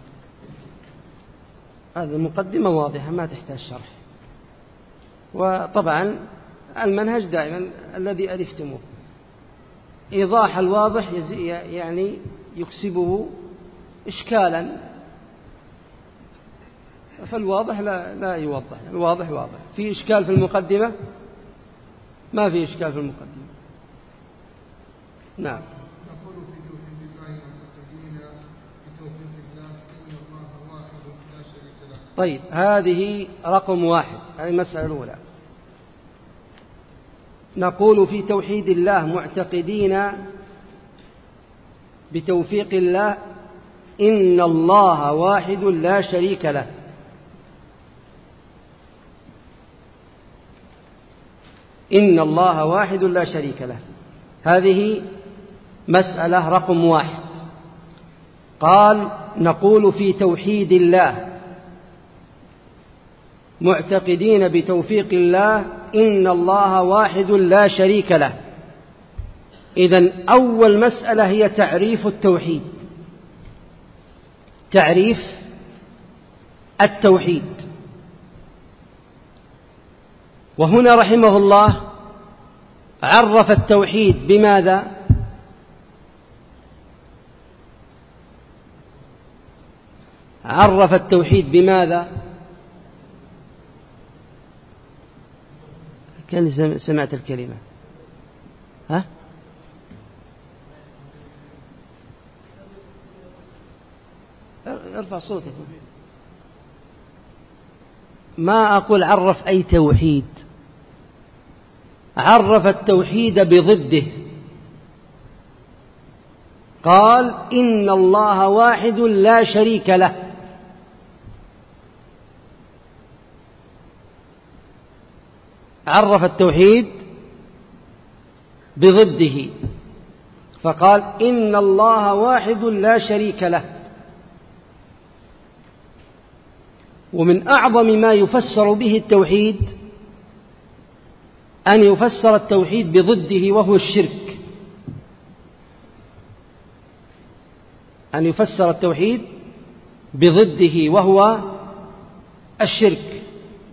هذه المقدمة واضحة ما تحتاج شرح. وطبعا المنهج دائما الذي ألفتموه إيضاح الواضح يعني يكسبه إشكالا، فالواضح لا, لا يوضح، الواضح واضح. في إشكال في المقدمة؟ ما في إشكال في المقدمة. نعم. نقول في توحيد الله معتقدين بتوفيق الله إن الله واحد لا شريك له. طيب هذه رقم واحد، هذه المسألة الأولى. نقول في توحيد الله معتقدين بتوفيق الله إن الله واحد لا شريك له. إن الله واحد لا شريك له، هذه مسألة رقم واحد. قال نقول في توحيد الله معتقدين بتوفيق الله إن الله واحد لا شريك له. إذن أول مسألة هي تعريف التوحيد. تعريف التوحيد. وهنا رحمه الله عرف التوحيد بماذا؟ عرف التوحيد بماذا؟ كان سمعت الكلمة ها؟ ارفع صوتك. ما أقول عرف أي توحيد، عرف التوحيد بضده. قال إن الله واحد لا شريك له. عرف التوحيد بضده فقال إن الله واحد لا شريك له. ومن أعظم ما يفسر به التوحيد أن يفسر التوحيد بضده وهو الشرك. أن يفسر التوحيد بضده وهو الشرك.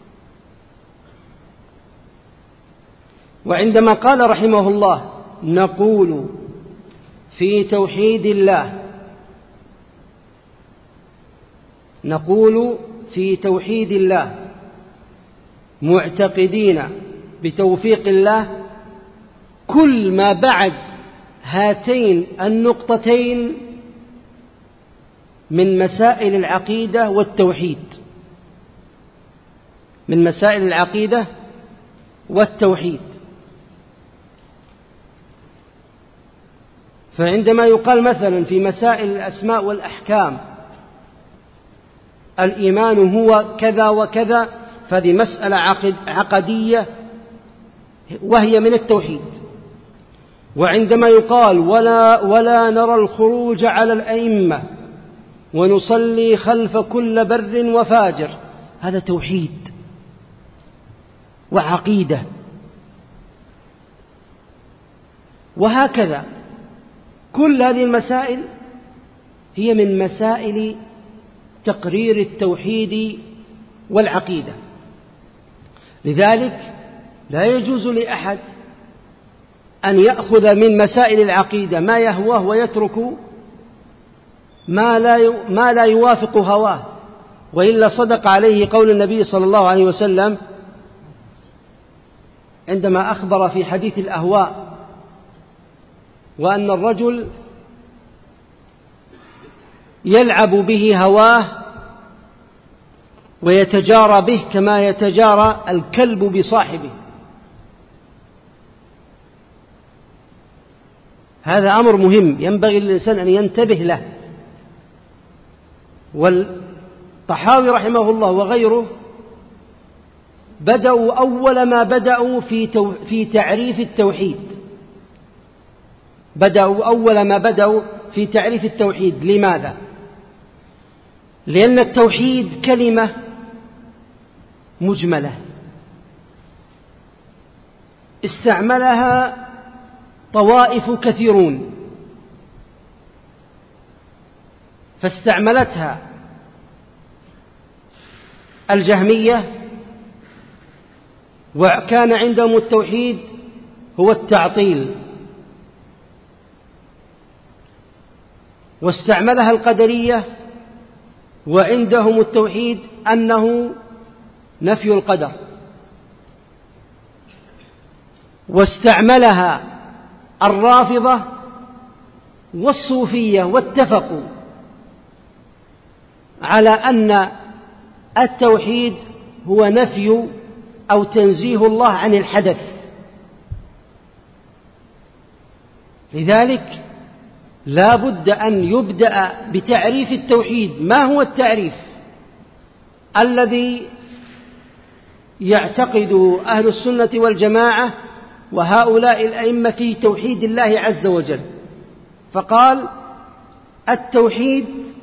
وعندما قال رحمه الله نقول في توحيد الله، نقول في توحيد الله معتقدين بتوفيق الله، كل ما بعد هاتين النقطتين من مسائل العقيدة والتوحيد، من مسائل العقيدة والتوحيد. فعندما يقال مثلا في مسائل الأسماء والأحكام الإيمان هو كذا وكذا، فهذه مسألة عقد عقدية وهي من التوحيد. وعندما يقال ولا, ولا نرى الخروج على الأئمة ونصلي خلف كل بر وفاجر، هذا توحيد وعقيدة. وهكذا كل هذه المسائل هي من مسائل تقرير التوحيد والعقيدة. لذلك لا يجوز لأحد أن يأخذ من مسائل العقيدة ما يهواه ويترك ما لا ما لا يوافق هواه، وإلا صدق عليه قول النبي صلى الله عليه وسلم عندما أخبر في حديث الأهواء وأن الرجل يلعب به هواه ويتجارى به كما يتجارى الكلب بصاحبه. هذا أمر مهم ينبغي للإنسان أن ينتبه له. والطحاوي رحمه الله وغيره بدأوا أول ما بدأوا في, تو في تعريف التوحيد، بدأوا أول ما بدأوا في تعريف التوحيد. لماذا؟ لأن التوحيد كلمة مجملة استعملها طوائف كثيرون، فاستعملتها الجهمية وكان عندهم التوحيد هو التعطيل، واستعملها القدرية وعندهم التوحيد أنه نفي القدر، واستعملها الرافضة والصوفية واتفقوا على أن التوحيد هو نفي أو تنزيه الله عن الحدث. لذلك لا بد أن يبدأ بتعريف التوحيد. ما هو التعريف الذي يعتقد أهل السنة والجماعة وهؤلاء الأئمة في توحيد الله عز وجل؟ فقال التوحيد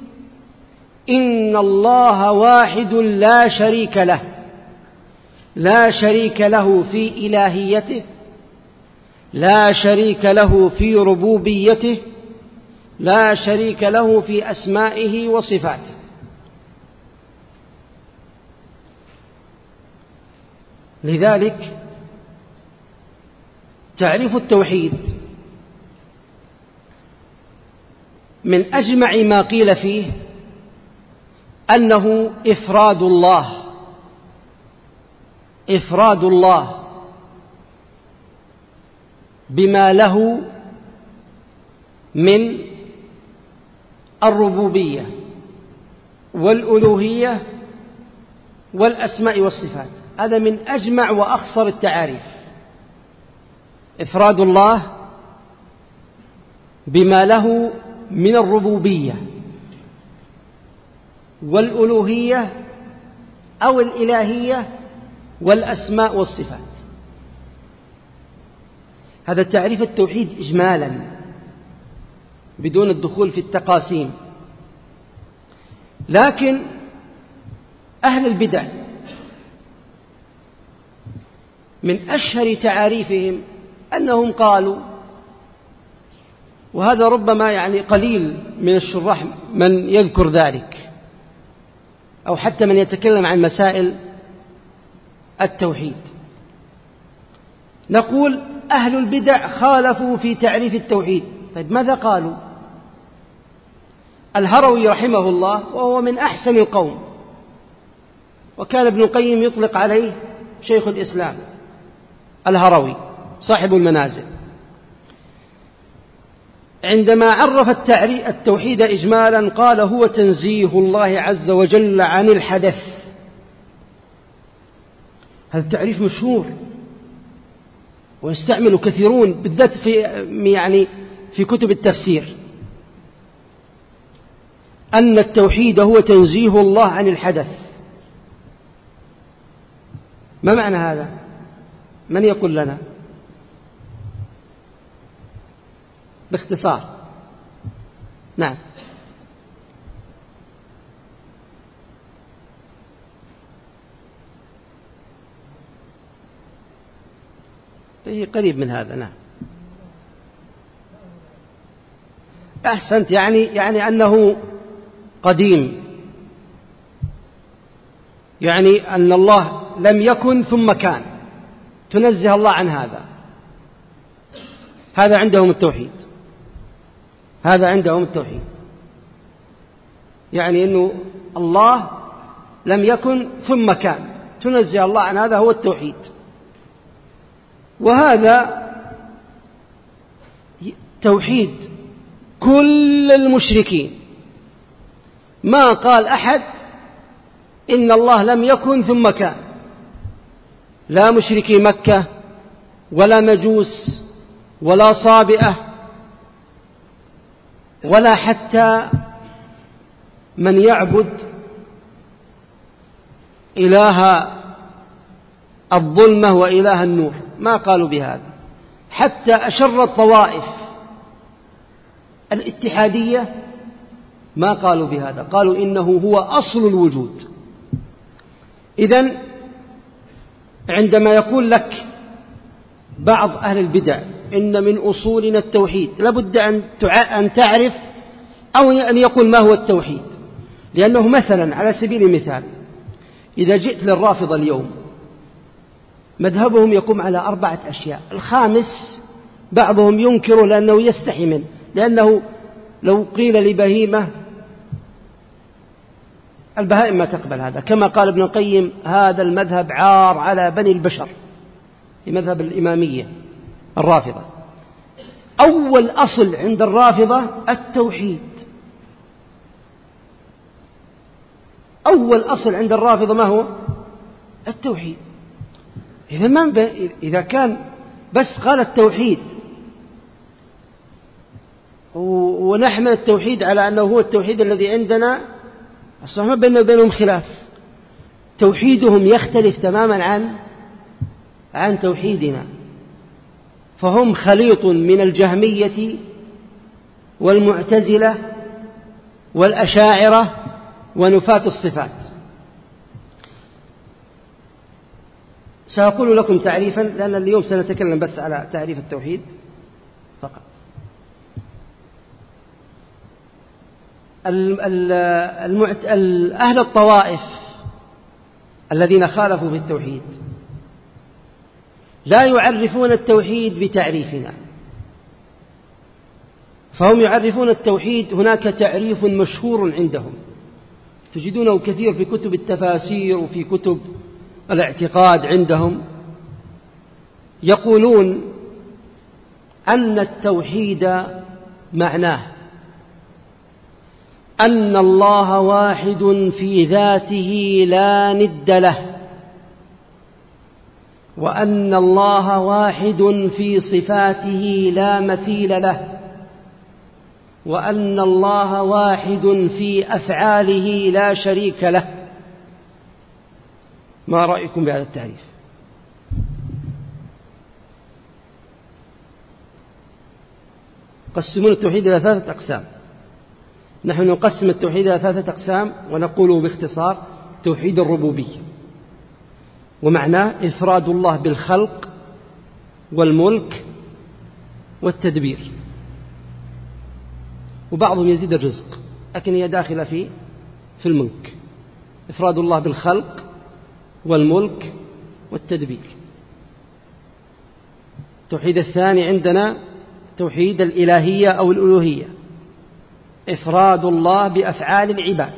إن الله واحد لا شريك له، لا شريك له في إلهيته، لا شريك له في ربوبيته، لا شريك له في أسمائه وصفاته. لذلك تعريف التوحيد من أجمع ما قيل فيه أنه إفراد الله إفراد الله بما له من الربوبية والألوهية والأسماء والصفات. هذا من أجمع وأخصر التعاريف، إفراد الله بما له من الربوبية والألوهية أو الإلهية والأسماء والصفات. هذا تعريف التوحيد إجمالا بدون الدخول في التقاسيم. لكن أهل البدع من أشهر تعاريفهم أنهم قالوا، وهذا ربما يعني قليل من الشراح من يذكر ذلك أو حتى من يتكلم عن مسائل التوحيد، نقول أهل البدع خالفوا في تعريف التوحيد. طيب ماذا قالوا؟ الهروي رحمه الله وهو من أحسن القوم، وكان ابن القيم يطلق عليه شيخ الإسلام، الهروي صاحب المنازل، عندما عرف التوحيد إجمالا قال هو تنزيه الله عز وجل عن الحدث. هذا التعريف مشهور ويستعمل كثيرون بالذات في يعني في كتب التفسير، أن التوحيد هو تنزيه الله عن الحدث. ما معنى هذا؟ من يقول لنا باختصار؟ نعم. قريب من هذا. نعم أحسنت، يعني يعني أنه قديم، يعني أن الله لم يكن ثم كان، تنزه الله عن هذا. هذا عندهم التوحيد، هذا عندهم التوحيد، يعني أنه الله لم يكن ثم كان، تنزه الله عن هذا، هو التوحيد. وهذا توحيد كل المشركين. ما قال أحد إن الله لم يكن ثم كان، لا مشركي مكة ولا مجوس ولا صابئة ولا حتى من يعبد إله الظلمة وإله النور، ما قالوا بهذا. حتى أشر الطوائف الاتحادية ما قالوا بهذا، قالوا إنه هو أصل الوجود. إذن عندما يقول لك بعض أهل البدع إن من أصولنا التوحيد، لابد أن تعرف أو أن يقول ما هو التوحيد. لأنه مثلا على سبيل المثال إذا جئت للرافضة اليوم مذهبهم يقوم على أربعة أشياء، الخامس بعضهم ينكره لأنه يستحي منه، لأنه لو قيل لبهيمة البهائم ما تقبل هذا، كما قال ابن القيم هذا المذهب عار على بني البشر، في مذهب الإمامية الرافضة. أول أصل عند الرافضة التوحيد، أول أصل عند الرافضة ما هو؟ التوحيد. إذا ما إذا كان بس قال التوحيد ونحمل التوحيد على أنه هو التوحيد الذي عندنا، أصلا ما بيننا وبينهم خلاف، توحيدهم يختلف تماما عن عن توحيدنا. فهم خليط من الجهمية والمعتزلة والأشاعرة ونفاة الصفات. سأقول لكم تعريفا، لأن اليوم سنتكلم بس على تعريف التوحيد فقط. أهل الطوائف الذين خالفوا في التوحيد لا يعرفون التوحيد بتعريفنا، فهم يعرفون التوحيد، هناك تعريف مشهور عندهم تجدونه كثير في كتب التفاسير وفي كتب الاعتقاد عندهم، يقولون أن التوحيد معناه أن الله واحد في ذاته لا ند له، وأن الله واحد في صفاته لا مثيل له، وأن الله واحد في أفعاله لا شريك له. ما رأيكم بهذا التعريف؟ قسمون التوحيد إلى ثلاثة أقسام. نحن نقسم التوحيد إلى ثلاثة أقسام ونقول باختصار: توحيد الربوبية، ومعناه إفراد الله بالخلق والملك والتدبير، وبعضهم يزيد الرزق، لكن هي داخلة في في الملك. إفراد الله بالخلق والملك والتدبير. التوحيد الثاني عندنا توحيد الإلهية أو الألوهية، إفراد الله بأفعال العباد،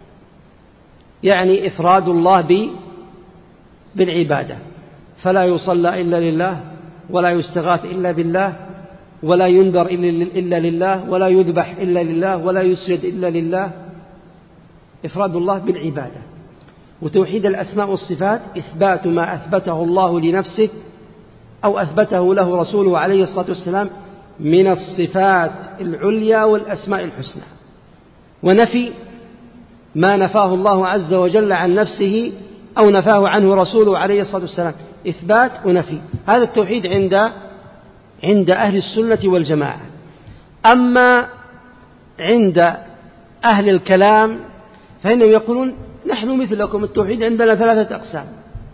يعني إفراد الله بالعبادة، فلا يصلى إلا لله، ولا يستغاث إلا بالله، ولا ينذر إلا لله، ولا يذبح إلا لله، ولا يسجد إلا لله. إفراد الله بالعبادة. وتوحيد الأسماء والصفات، إثبات ما أثبته الله لنفسه أو أثبته له رسوله عليه الصلاة والسلام من الصفات العليا والأسماء الحسنى، ونفي ما نفاه الله عز وجل عن نفسه أو نفاه عنه رسوله عليه الصلاة والسلام، إثبات ونفي. هذا التوحيد عند عند أهل السنة والجماعة. أما عند أهل الكلام فإنهم يقولون: نحن مثلكم، التوحيد عندنا ثلاثة أقسام.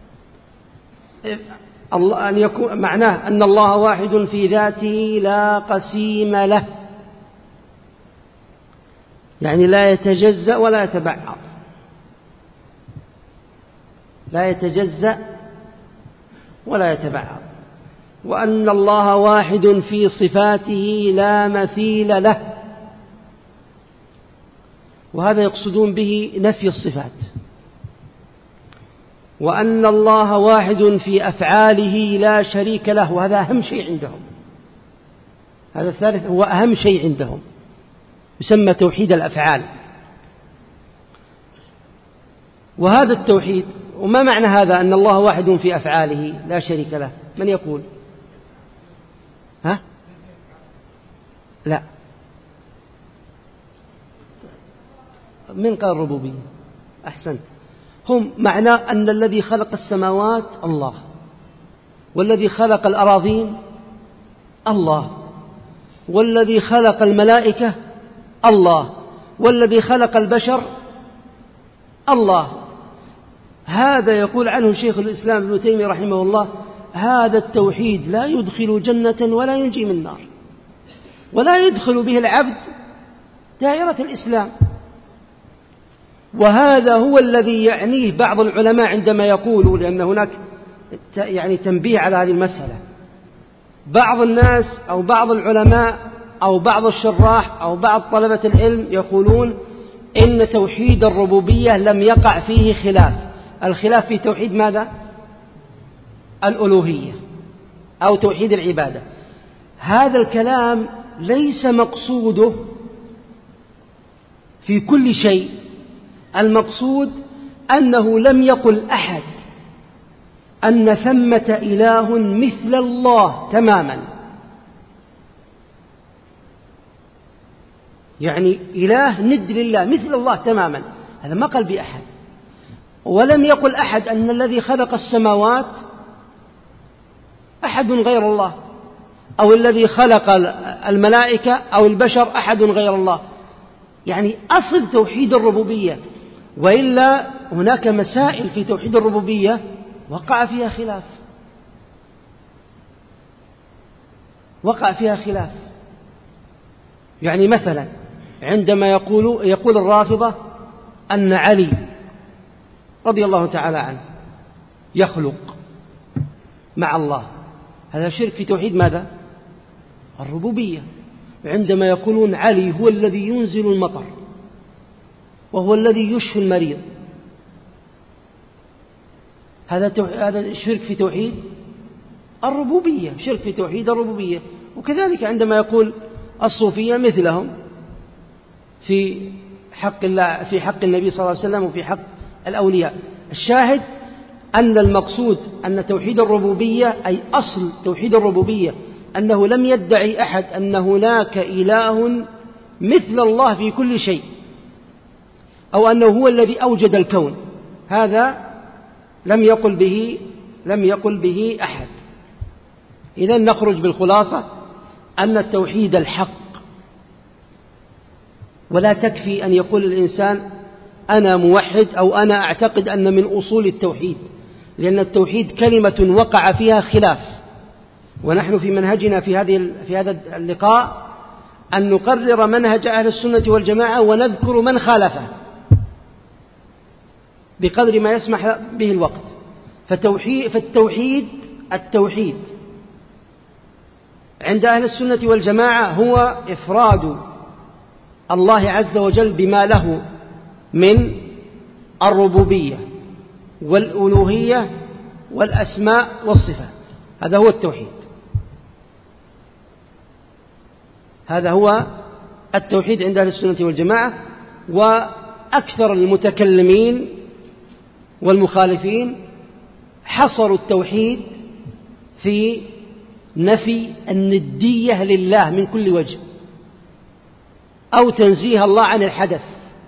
الله أن يكون معناه أن الله واحد في ذاته لا قسيم له، يعني لا يتجزأ ولا يتبعض، لا يتجزأ ولا يتبعض. وأن الله واحد في صفاته لا مثيل له، وهذا يقصدون به نفي الصفات. وأن الله واحد في أفعاله لا شريك له، وهذا أهم شيء عندهم. هذا الثالث هو أهم شيء عندهم، يسمى توحيد الأفعال. وهذا التوحيد، وما معنى هذا أن الله واحد في أفعاله لا شريك له؟ من يقول؟ ها؟ لا، من قال الربوبية؟ أحسنت. هم معناه أن الذي خلق السماوات الله، والذي خلق الأراضين الله، والذي خلق الملائكة الله، والذي خلق البشر الله. هذا يقول عنه شيخ الإسلام ابن تيمية رحمه الله: هذا التوحيد لا يدخل جنة ولا ينجي من النار، ولا يدخل به العبد دائرة الإسلام. وهذا هو الذي يعنيه بعض العلماء عندما يقولوا، لأن هناك يعني تنبيه على هذه المسألة. بعض الناس أو بعض العلماء أو بعض الشراح أو بعض طلبة العلم يقولون إن توحيد الربوبية لم يقع فيه خلاف. الخلاف في توحيد ماذا؟ الألوهية أو توحيد العبادة. هذا الكلام ليس مقصوده في كل شيء، المقصود أنه لم يقل أحد أن ثمة إله مثل الله تماما، يعني إله ند لله مثل الله تماما، هذا ما قال بأحد. ولم يقل أحد أن الذي خلق السماوات أحد غير الله، أو الذي خلق الملائكة أو البشر أحد غير الله. يعني أصل توحيد الربوبية. وإلا هناك مسائل في توحيد الربوبية وقع فيها خلاف، وقع فيها خلاف. يعني مثلا عندما يقول يقول الرافضة أن علي رضي الله تعالى عنه يخلق مع الله، هذا شرك في توحيد ماذا؟ الربوبية. عندما يقولون علي هو الذي ينزل المطر وهو الذي يشفي المريض، هذا هذا شرك في توحيد الربوبية، شرك في توحيد الربوبية. وكذلك عندما يقول الصوفية مثلهم في حق الله، في حق النبي صلى الله عليه وسلم وفي حق الأولياء. الشاهد أن المقصود أن توحيد الربوبية أي أصل توحيد الربوبية أنه لم يدعي أحد أن هناك إله مثل الله في كل شيء، أو أنه هو الذي أوجد الكون، هذا لم يقل به لم يقل به أحد. إذن نخرج بالخلاصة أن التوحيد الحق، ولا تكفي أن يقول الإنسان أنا موحد أو أنا أعتقد أن من أصول التوحيد، لأن التوحيد كلمة وقع فيها خلاف، ونحن في منهجنا في هذه في هذا اللقاء أن نقرر منهج أهل السنة والجماعة ونذكر من خالفه بقدر ما يسمح به الوقت. فتوحيد فالتوحيد التوحيد عند أهل السنة والجماعة هو إفراد الله عز وجل بما له من الربوبية والألوهية والأسماء والصفات، هذا هو التوحيد، هذا هو التوحيد عند أهل السنة والجماعة. وأكثر المتكلمين والمخالفين حصروا التوحيد في نفي الندية لله من كل وجه، أو تنزيه الله عن الحدث،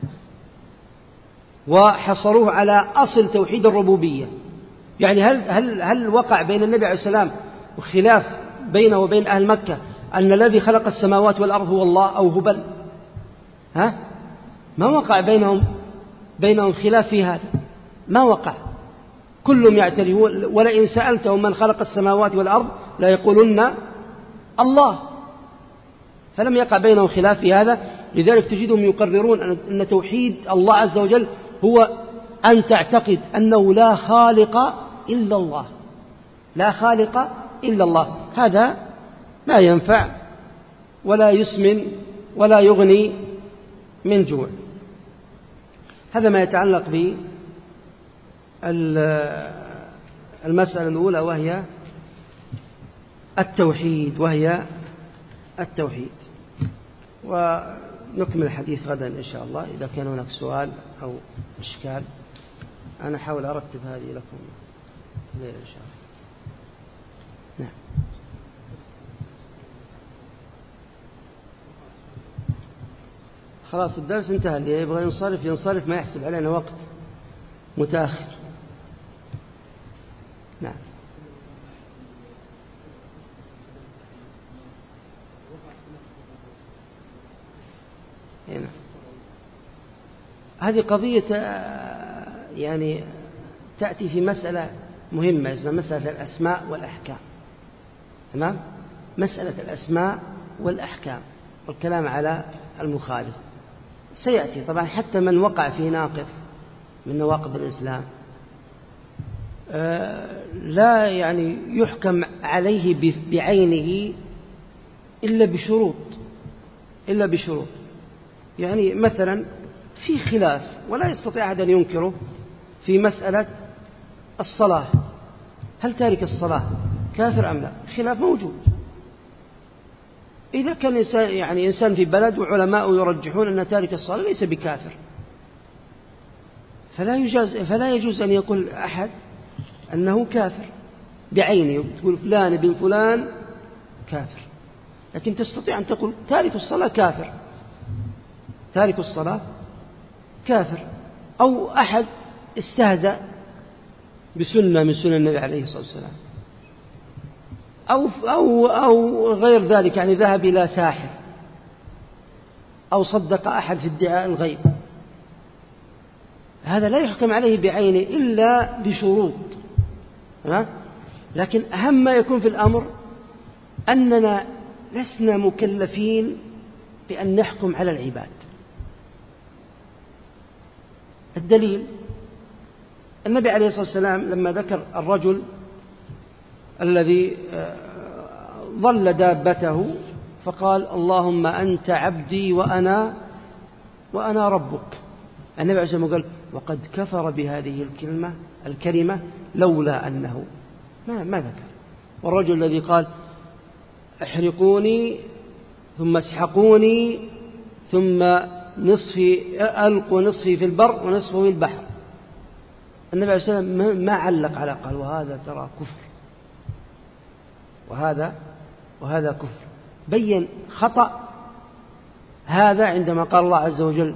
وحصروه على أصل توحيد الربوبية. يعني هل, هل, هل وقع بين النبي عليه السلام وخلاف بينه وبين أهل مكة أن الذي خلق السماوات والأرض هو الله أو هبل؟ ها؟ ما وقع بينهم بينهم خلاف في هذا، ما وقع، كلهم يعترفون. ولئن سألتهم من خلق السماوات والأرض لا يقولون الله، فلم يقع بينهم خلاف في هذا. لذلك تجدهم يقررون أن توحيد الله عز وجل هو أن تعتقد أنه لا خالق إلا الله، لا خالق إلا الله. هذا لا ينفع ولا يسمن ولا يغني من جوع. هذا ما يتعلق بالمسألة الأولى، وهي التوحيد وهي التوحيد ونكمل الحديث غدا إن شاء الله. إذا كان هناك سؤال أو إشكال أنا أحاول أرتب هذه لكم الليلة إن شاء الله. نعم. خلاص الدرس انتهى، اللي يبغى ينصرف ينصرف، ما يحسب علينا وقت متأخر. نعم. هنا هذه قضية يعني تأتي في مسألة مهمة اسمها مسألة الأسماء والأحكام. تمام؟ مسألة الأسماء والأحكام والكلام على المخالف سيأتي طبعا. حتى من وقع في ناقض من نواقض الإسلام لا يعني يحكم عليه بعينه إلا بشروط إلا بشروط يعني مثلا في خلاف ولا يستطيع أحد أن ينكره في مسألة الصلاة، هل تارك الصلاة كافر أم لا؟ خلاف موجود. إذا كان إنسان يعني إنسان في بلد وعلماء يرجحون أن تارك الصلاة ليس بكافر، فلا يجوز فلا يجوز أن يقول أحد أنه كافر بعينه، تقول فلان ابن فلان كافر، لكن تستطيع أن تقول تارك الصلاة كافر، تارك الصلاة كافر. أو أحد استهزأ بسنة من سنن النبي عليه الصلاة والسلام، أو, أو, أو غير ذلك، يعني ذهب إلى ساحر أو صدق أحد في ادعاء الغيب، هذا لا يحكم عليه بعينه إلا بشروط. لكن أهم ما يكون في الأمر أننا لسنا مكلفين بأن نحكم على العباد. الدليل النبي عليه الصلاة والسلام لما ذكر الرجل الذي ظل دابته فقال اللهم أنت عبدي وأنا وأنا ربك. النبي عليه الصلاة والسلام قال وقد كفر بهذه الكلمة الكلمة لولا أنه ما, ما ذكر. والرجل الذي قال احرقوني ثم اسحقوني ثم نصفي ألقوا نصفي في البر ونصفه في البحر، النبي عليه الصلاة والسلام ما علق على قال وهذا ترى كفر وهذا وهذا كفر، بين خطأ هذا عندما قال الله عز وجل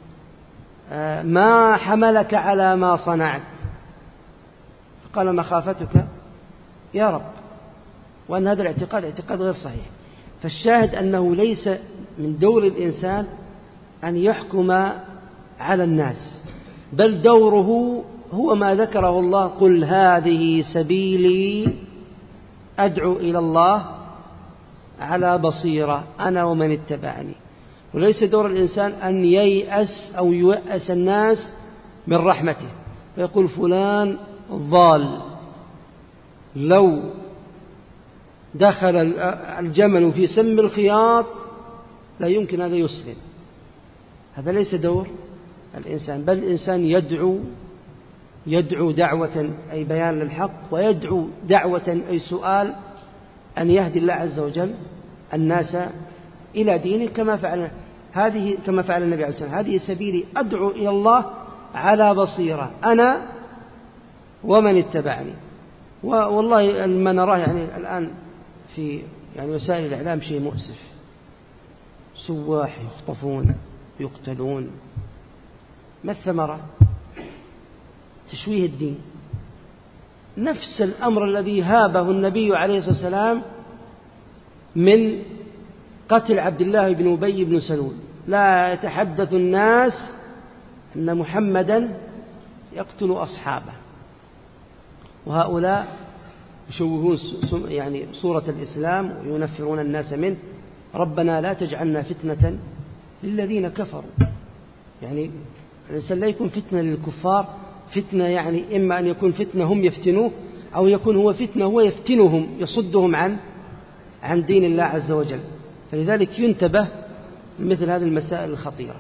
ما حملك على ما صنعت، فقال مخافتك يا رب، وأن هذا الاعتقاد اعتقاد غير صحيح. فالشاهد أنه ليس من دور الإنسان أن يحكم على الناس، بل دوره هو ما ذكره الله قل هذه سبيلي أدعو إلى الله على بصيرة أنا ومن اتبعني. وليس دور الإنسان أن ييأس أو يوأس الناس من رحمته فيقول فلان ضال، لو دخل الجمل في سم الخياط لا يمكن هذا يسلم. هذا ليس دور الإنسان، بل الإنسان يدعو يدعو دعوة أي بيان للحق، ويدعو دعوة أي سؤال أن يهدي الله عز وجل الناس إلى دينه كما فعل هذه كما فعل النبي عليه الصلاة والسلام. هذه سبيلي أدعو إلى الله على بصيرة أنا ومن اتبعني. والله ما نراه يعني الآن في يعني وسائل الإعلام شيء مؤسف، سواح يخطفون يقتلون، ما الثمرة؟ تشويه الدين. نفس الأمر الذي هابه النبي عليه الصلاة والسلام من قتل عبد الله بن أبي بن سلول، لا يتحدث الناس أن محمدا يقتل أصحابه، وهؤلاء يشوهون يعني صورة الإسلام وينفرون الناس منه. ربنا لا تجعلنا فتنة للذين كفروا، يعني الإنسان لا يكون فتنة للكفار، فتنة يعني إما أن يكون فتنة هم يفتنوه أو يكون هو فتنة هو يفتنهم يصدهم عن عن دين الله عز وجل. فلذلك ينتبه مثل هذه المسائل الخطيرة.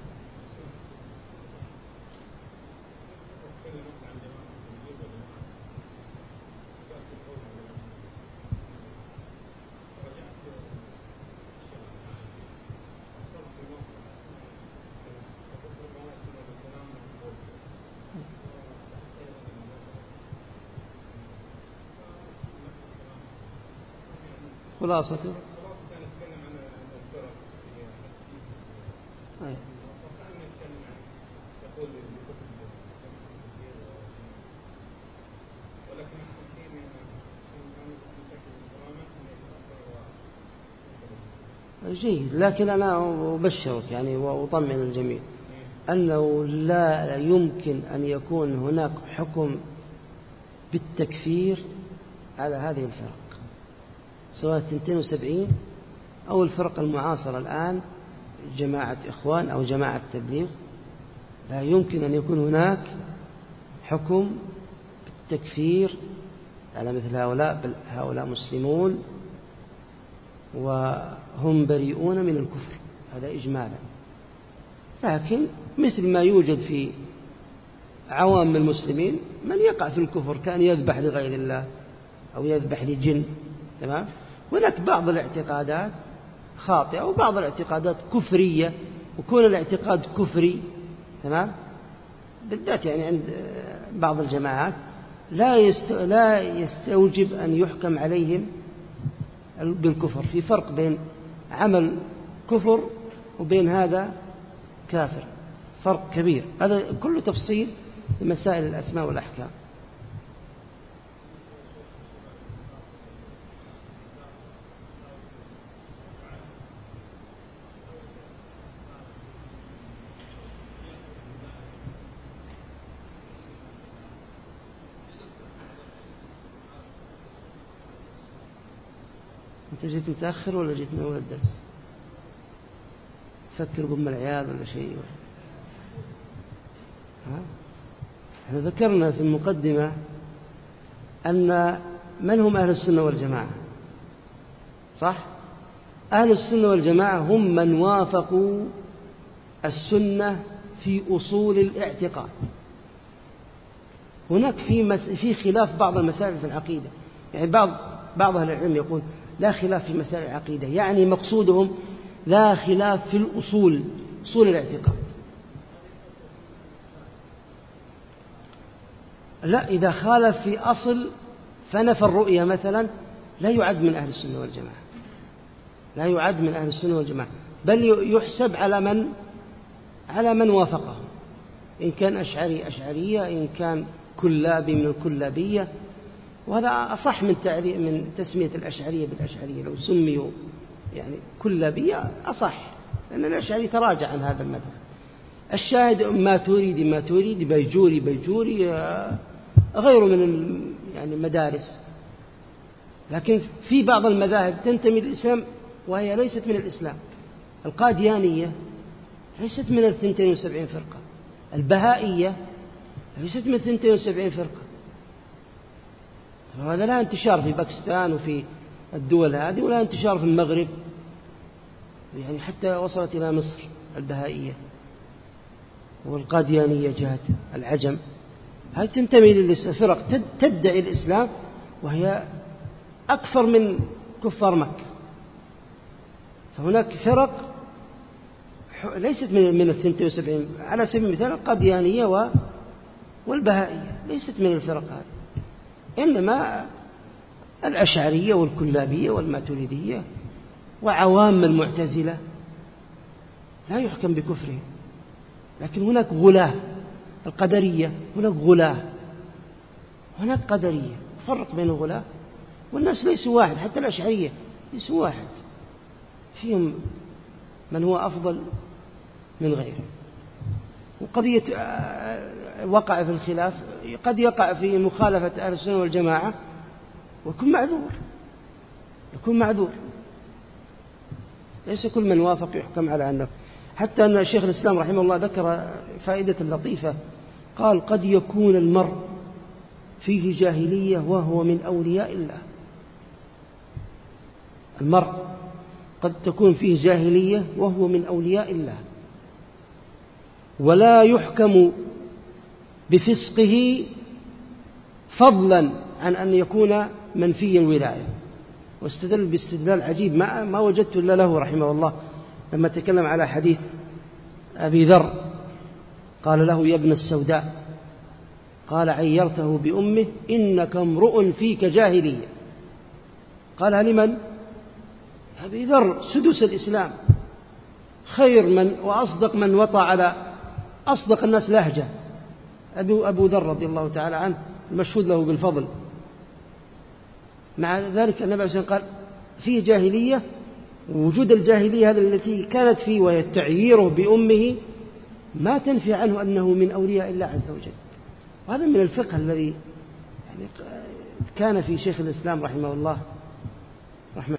خلاصته جيد، لكن أنا أبشرك يعني وأطمئن الجميع أنه لا يمكن أن يكون هناك حكم بالتكفير على هذه الفرق، سواء اثنين وسبعين أو الفرق المعاصرة الآن جماعة إخوان أو جماعة تبليغ. لا يمكن أن يكون هناك حكم بالتكفير على مثل هؤلاء، بل هؤلاء مسلمون وهم بريئون من الكفر، هذا إجمالا. لكن مثل ما يوجد في عوام المسلمين من يقع في الكفر كأن يذبح لغير الله أو يذبح لجن، تمام. هناك بعض الاعتقادات خاطئة وبعض الاعتقادات كفرية، وكون الاعتقاد كفري تمام بالذات يعني عند بعض الجماعات لا يست... لا يستوجب أن يحكم عليهم بالكفر. في فرق بين عمل كفر وبين هذا كافر، فرق كبير. هذا كله تفصيل لمسائل الأسماء والأحكام. أنت جيت متأخر ولا جيت من أول الدرس؟ فكر بأم العياذ ولا شيء؟ ها؟ احنا ذكرنا في المقدمة أن من هم أهل السنة والجماعة؟ صح؟ أهل السنة والجماعة هم من وافقوا السنة في أصول الاعتقاد. هناك في مس... في خلاف بعض المسائل في العقيدة، يعني بعض بعض أهل العلم يقول لا خلاف في مسائل العقيدة، يعني مقصودهم لا خلاف في الأصول، أصول الاعتقاد. لا، إذا خالف في أصل فنفى الرؤية مثلا لا يعد من أهل السنة والجماعة، لا يعد من أهل السنة والجماعة، بل يحسب على من على من وافقه، إن كان أشعري أشعرية، إن كان كلابي من الكلابية. وهذا أصح من تعريف من تسمية الأشعرية بالأشعرية، لو سميوا يعني كلابية أصح، لأن الأشعري تراجع عن هذا المذهب. الشاهد ما تريد ما تريد، بيجوري بيجوري، غيره من يعني المدارس. لكن في بعض المذاهب تنتمي للإسلام وهي ليست من الإسلام. القاديانية ليست من الثنتين وسبعين فرقة، البهائية ليست من الثنتين وسبعين فرقة. هذا لا انتشار في باكستان وفي الدول هذه، ولا انتشار في المغرب، يعني حتى وصلت إلى مصر البهائية والقاديانية جهة العجم. هذه تنتمي للفرق تدعي الإسلام وهي أكثر من كفار مكة. فهناك فرق ليست من الثنتين وسبعين، على سبيل المثال القاديانية والبهائية ليست من الفرق هذه، إنما الأشعرية والكلابية والماتريدية وعوام المعتزلة لا يحكم بكفرهم. لكن هناك غلاة، القدرية هناك غلاة، هناك قدرية، فرق بين الغلاة والناس ليسوا واحد، حتى الأشعرية ليسوا واحد، فيهم من هو أفضل من غيره. وقضية وقع في الخلاف قد يقع في مخالفة أهل السنة والجماعة ويكون معذور، يكون معذور، ليس كل من وافق يحكم على أنه. حتى أن شيخ الإسلام رحمه الله ذكر فائدة لطيفة، قال قد يكون المرء فيه جاهلية وهو من أولياء الله. المرء قد تكون فيه جاهلية وهو من أولياء الله، ولا يحكم بفسقه فضلا عن أن يكون منفي الولاية. واستدل باستدلال عجيب ما, ما وجدت إلا له رحمه الله، لما تكلم على حديث أبي ذر قال له يا ابن السوداء، قال عيرته بأمه إنك امرؤ فيك جاهلية. قال لمن؟ أبي ذر سدس الإسلام، خير من وأصدق من وطى على أصدق الناس لهجة، أبو, أبو ذر رضي الله تعالى عنه المشهود له بالفضل. مع ذلك النبي عليه الصلاة والسلام قال فيه جاهلية، ووجود الجاهلية هذه التي كانت فيه وهي تعييره بأمه ما تنفي عنه أنه من أولياء الله عز وجل. وهذا من الفقه الذي يعني كان في شيخ الإسلام رحمه الله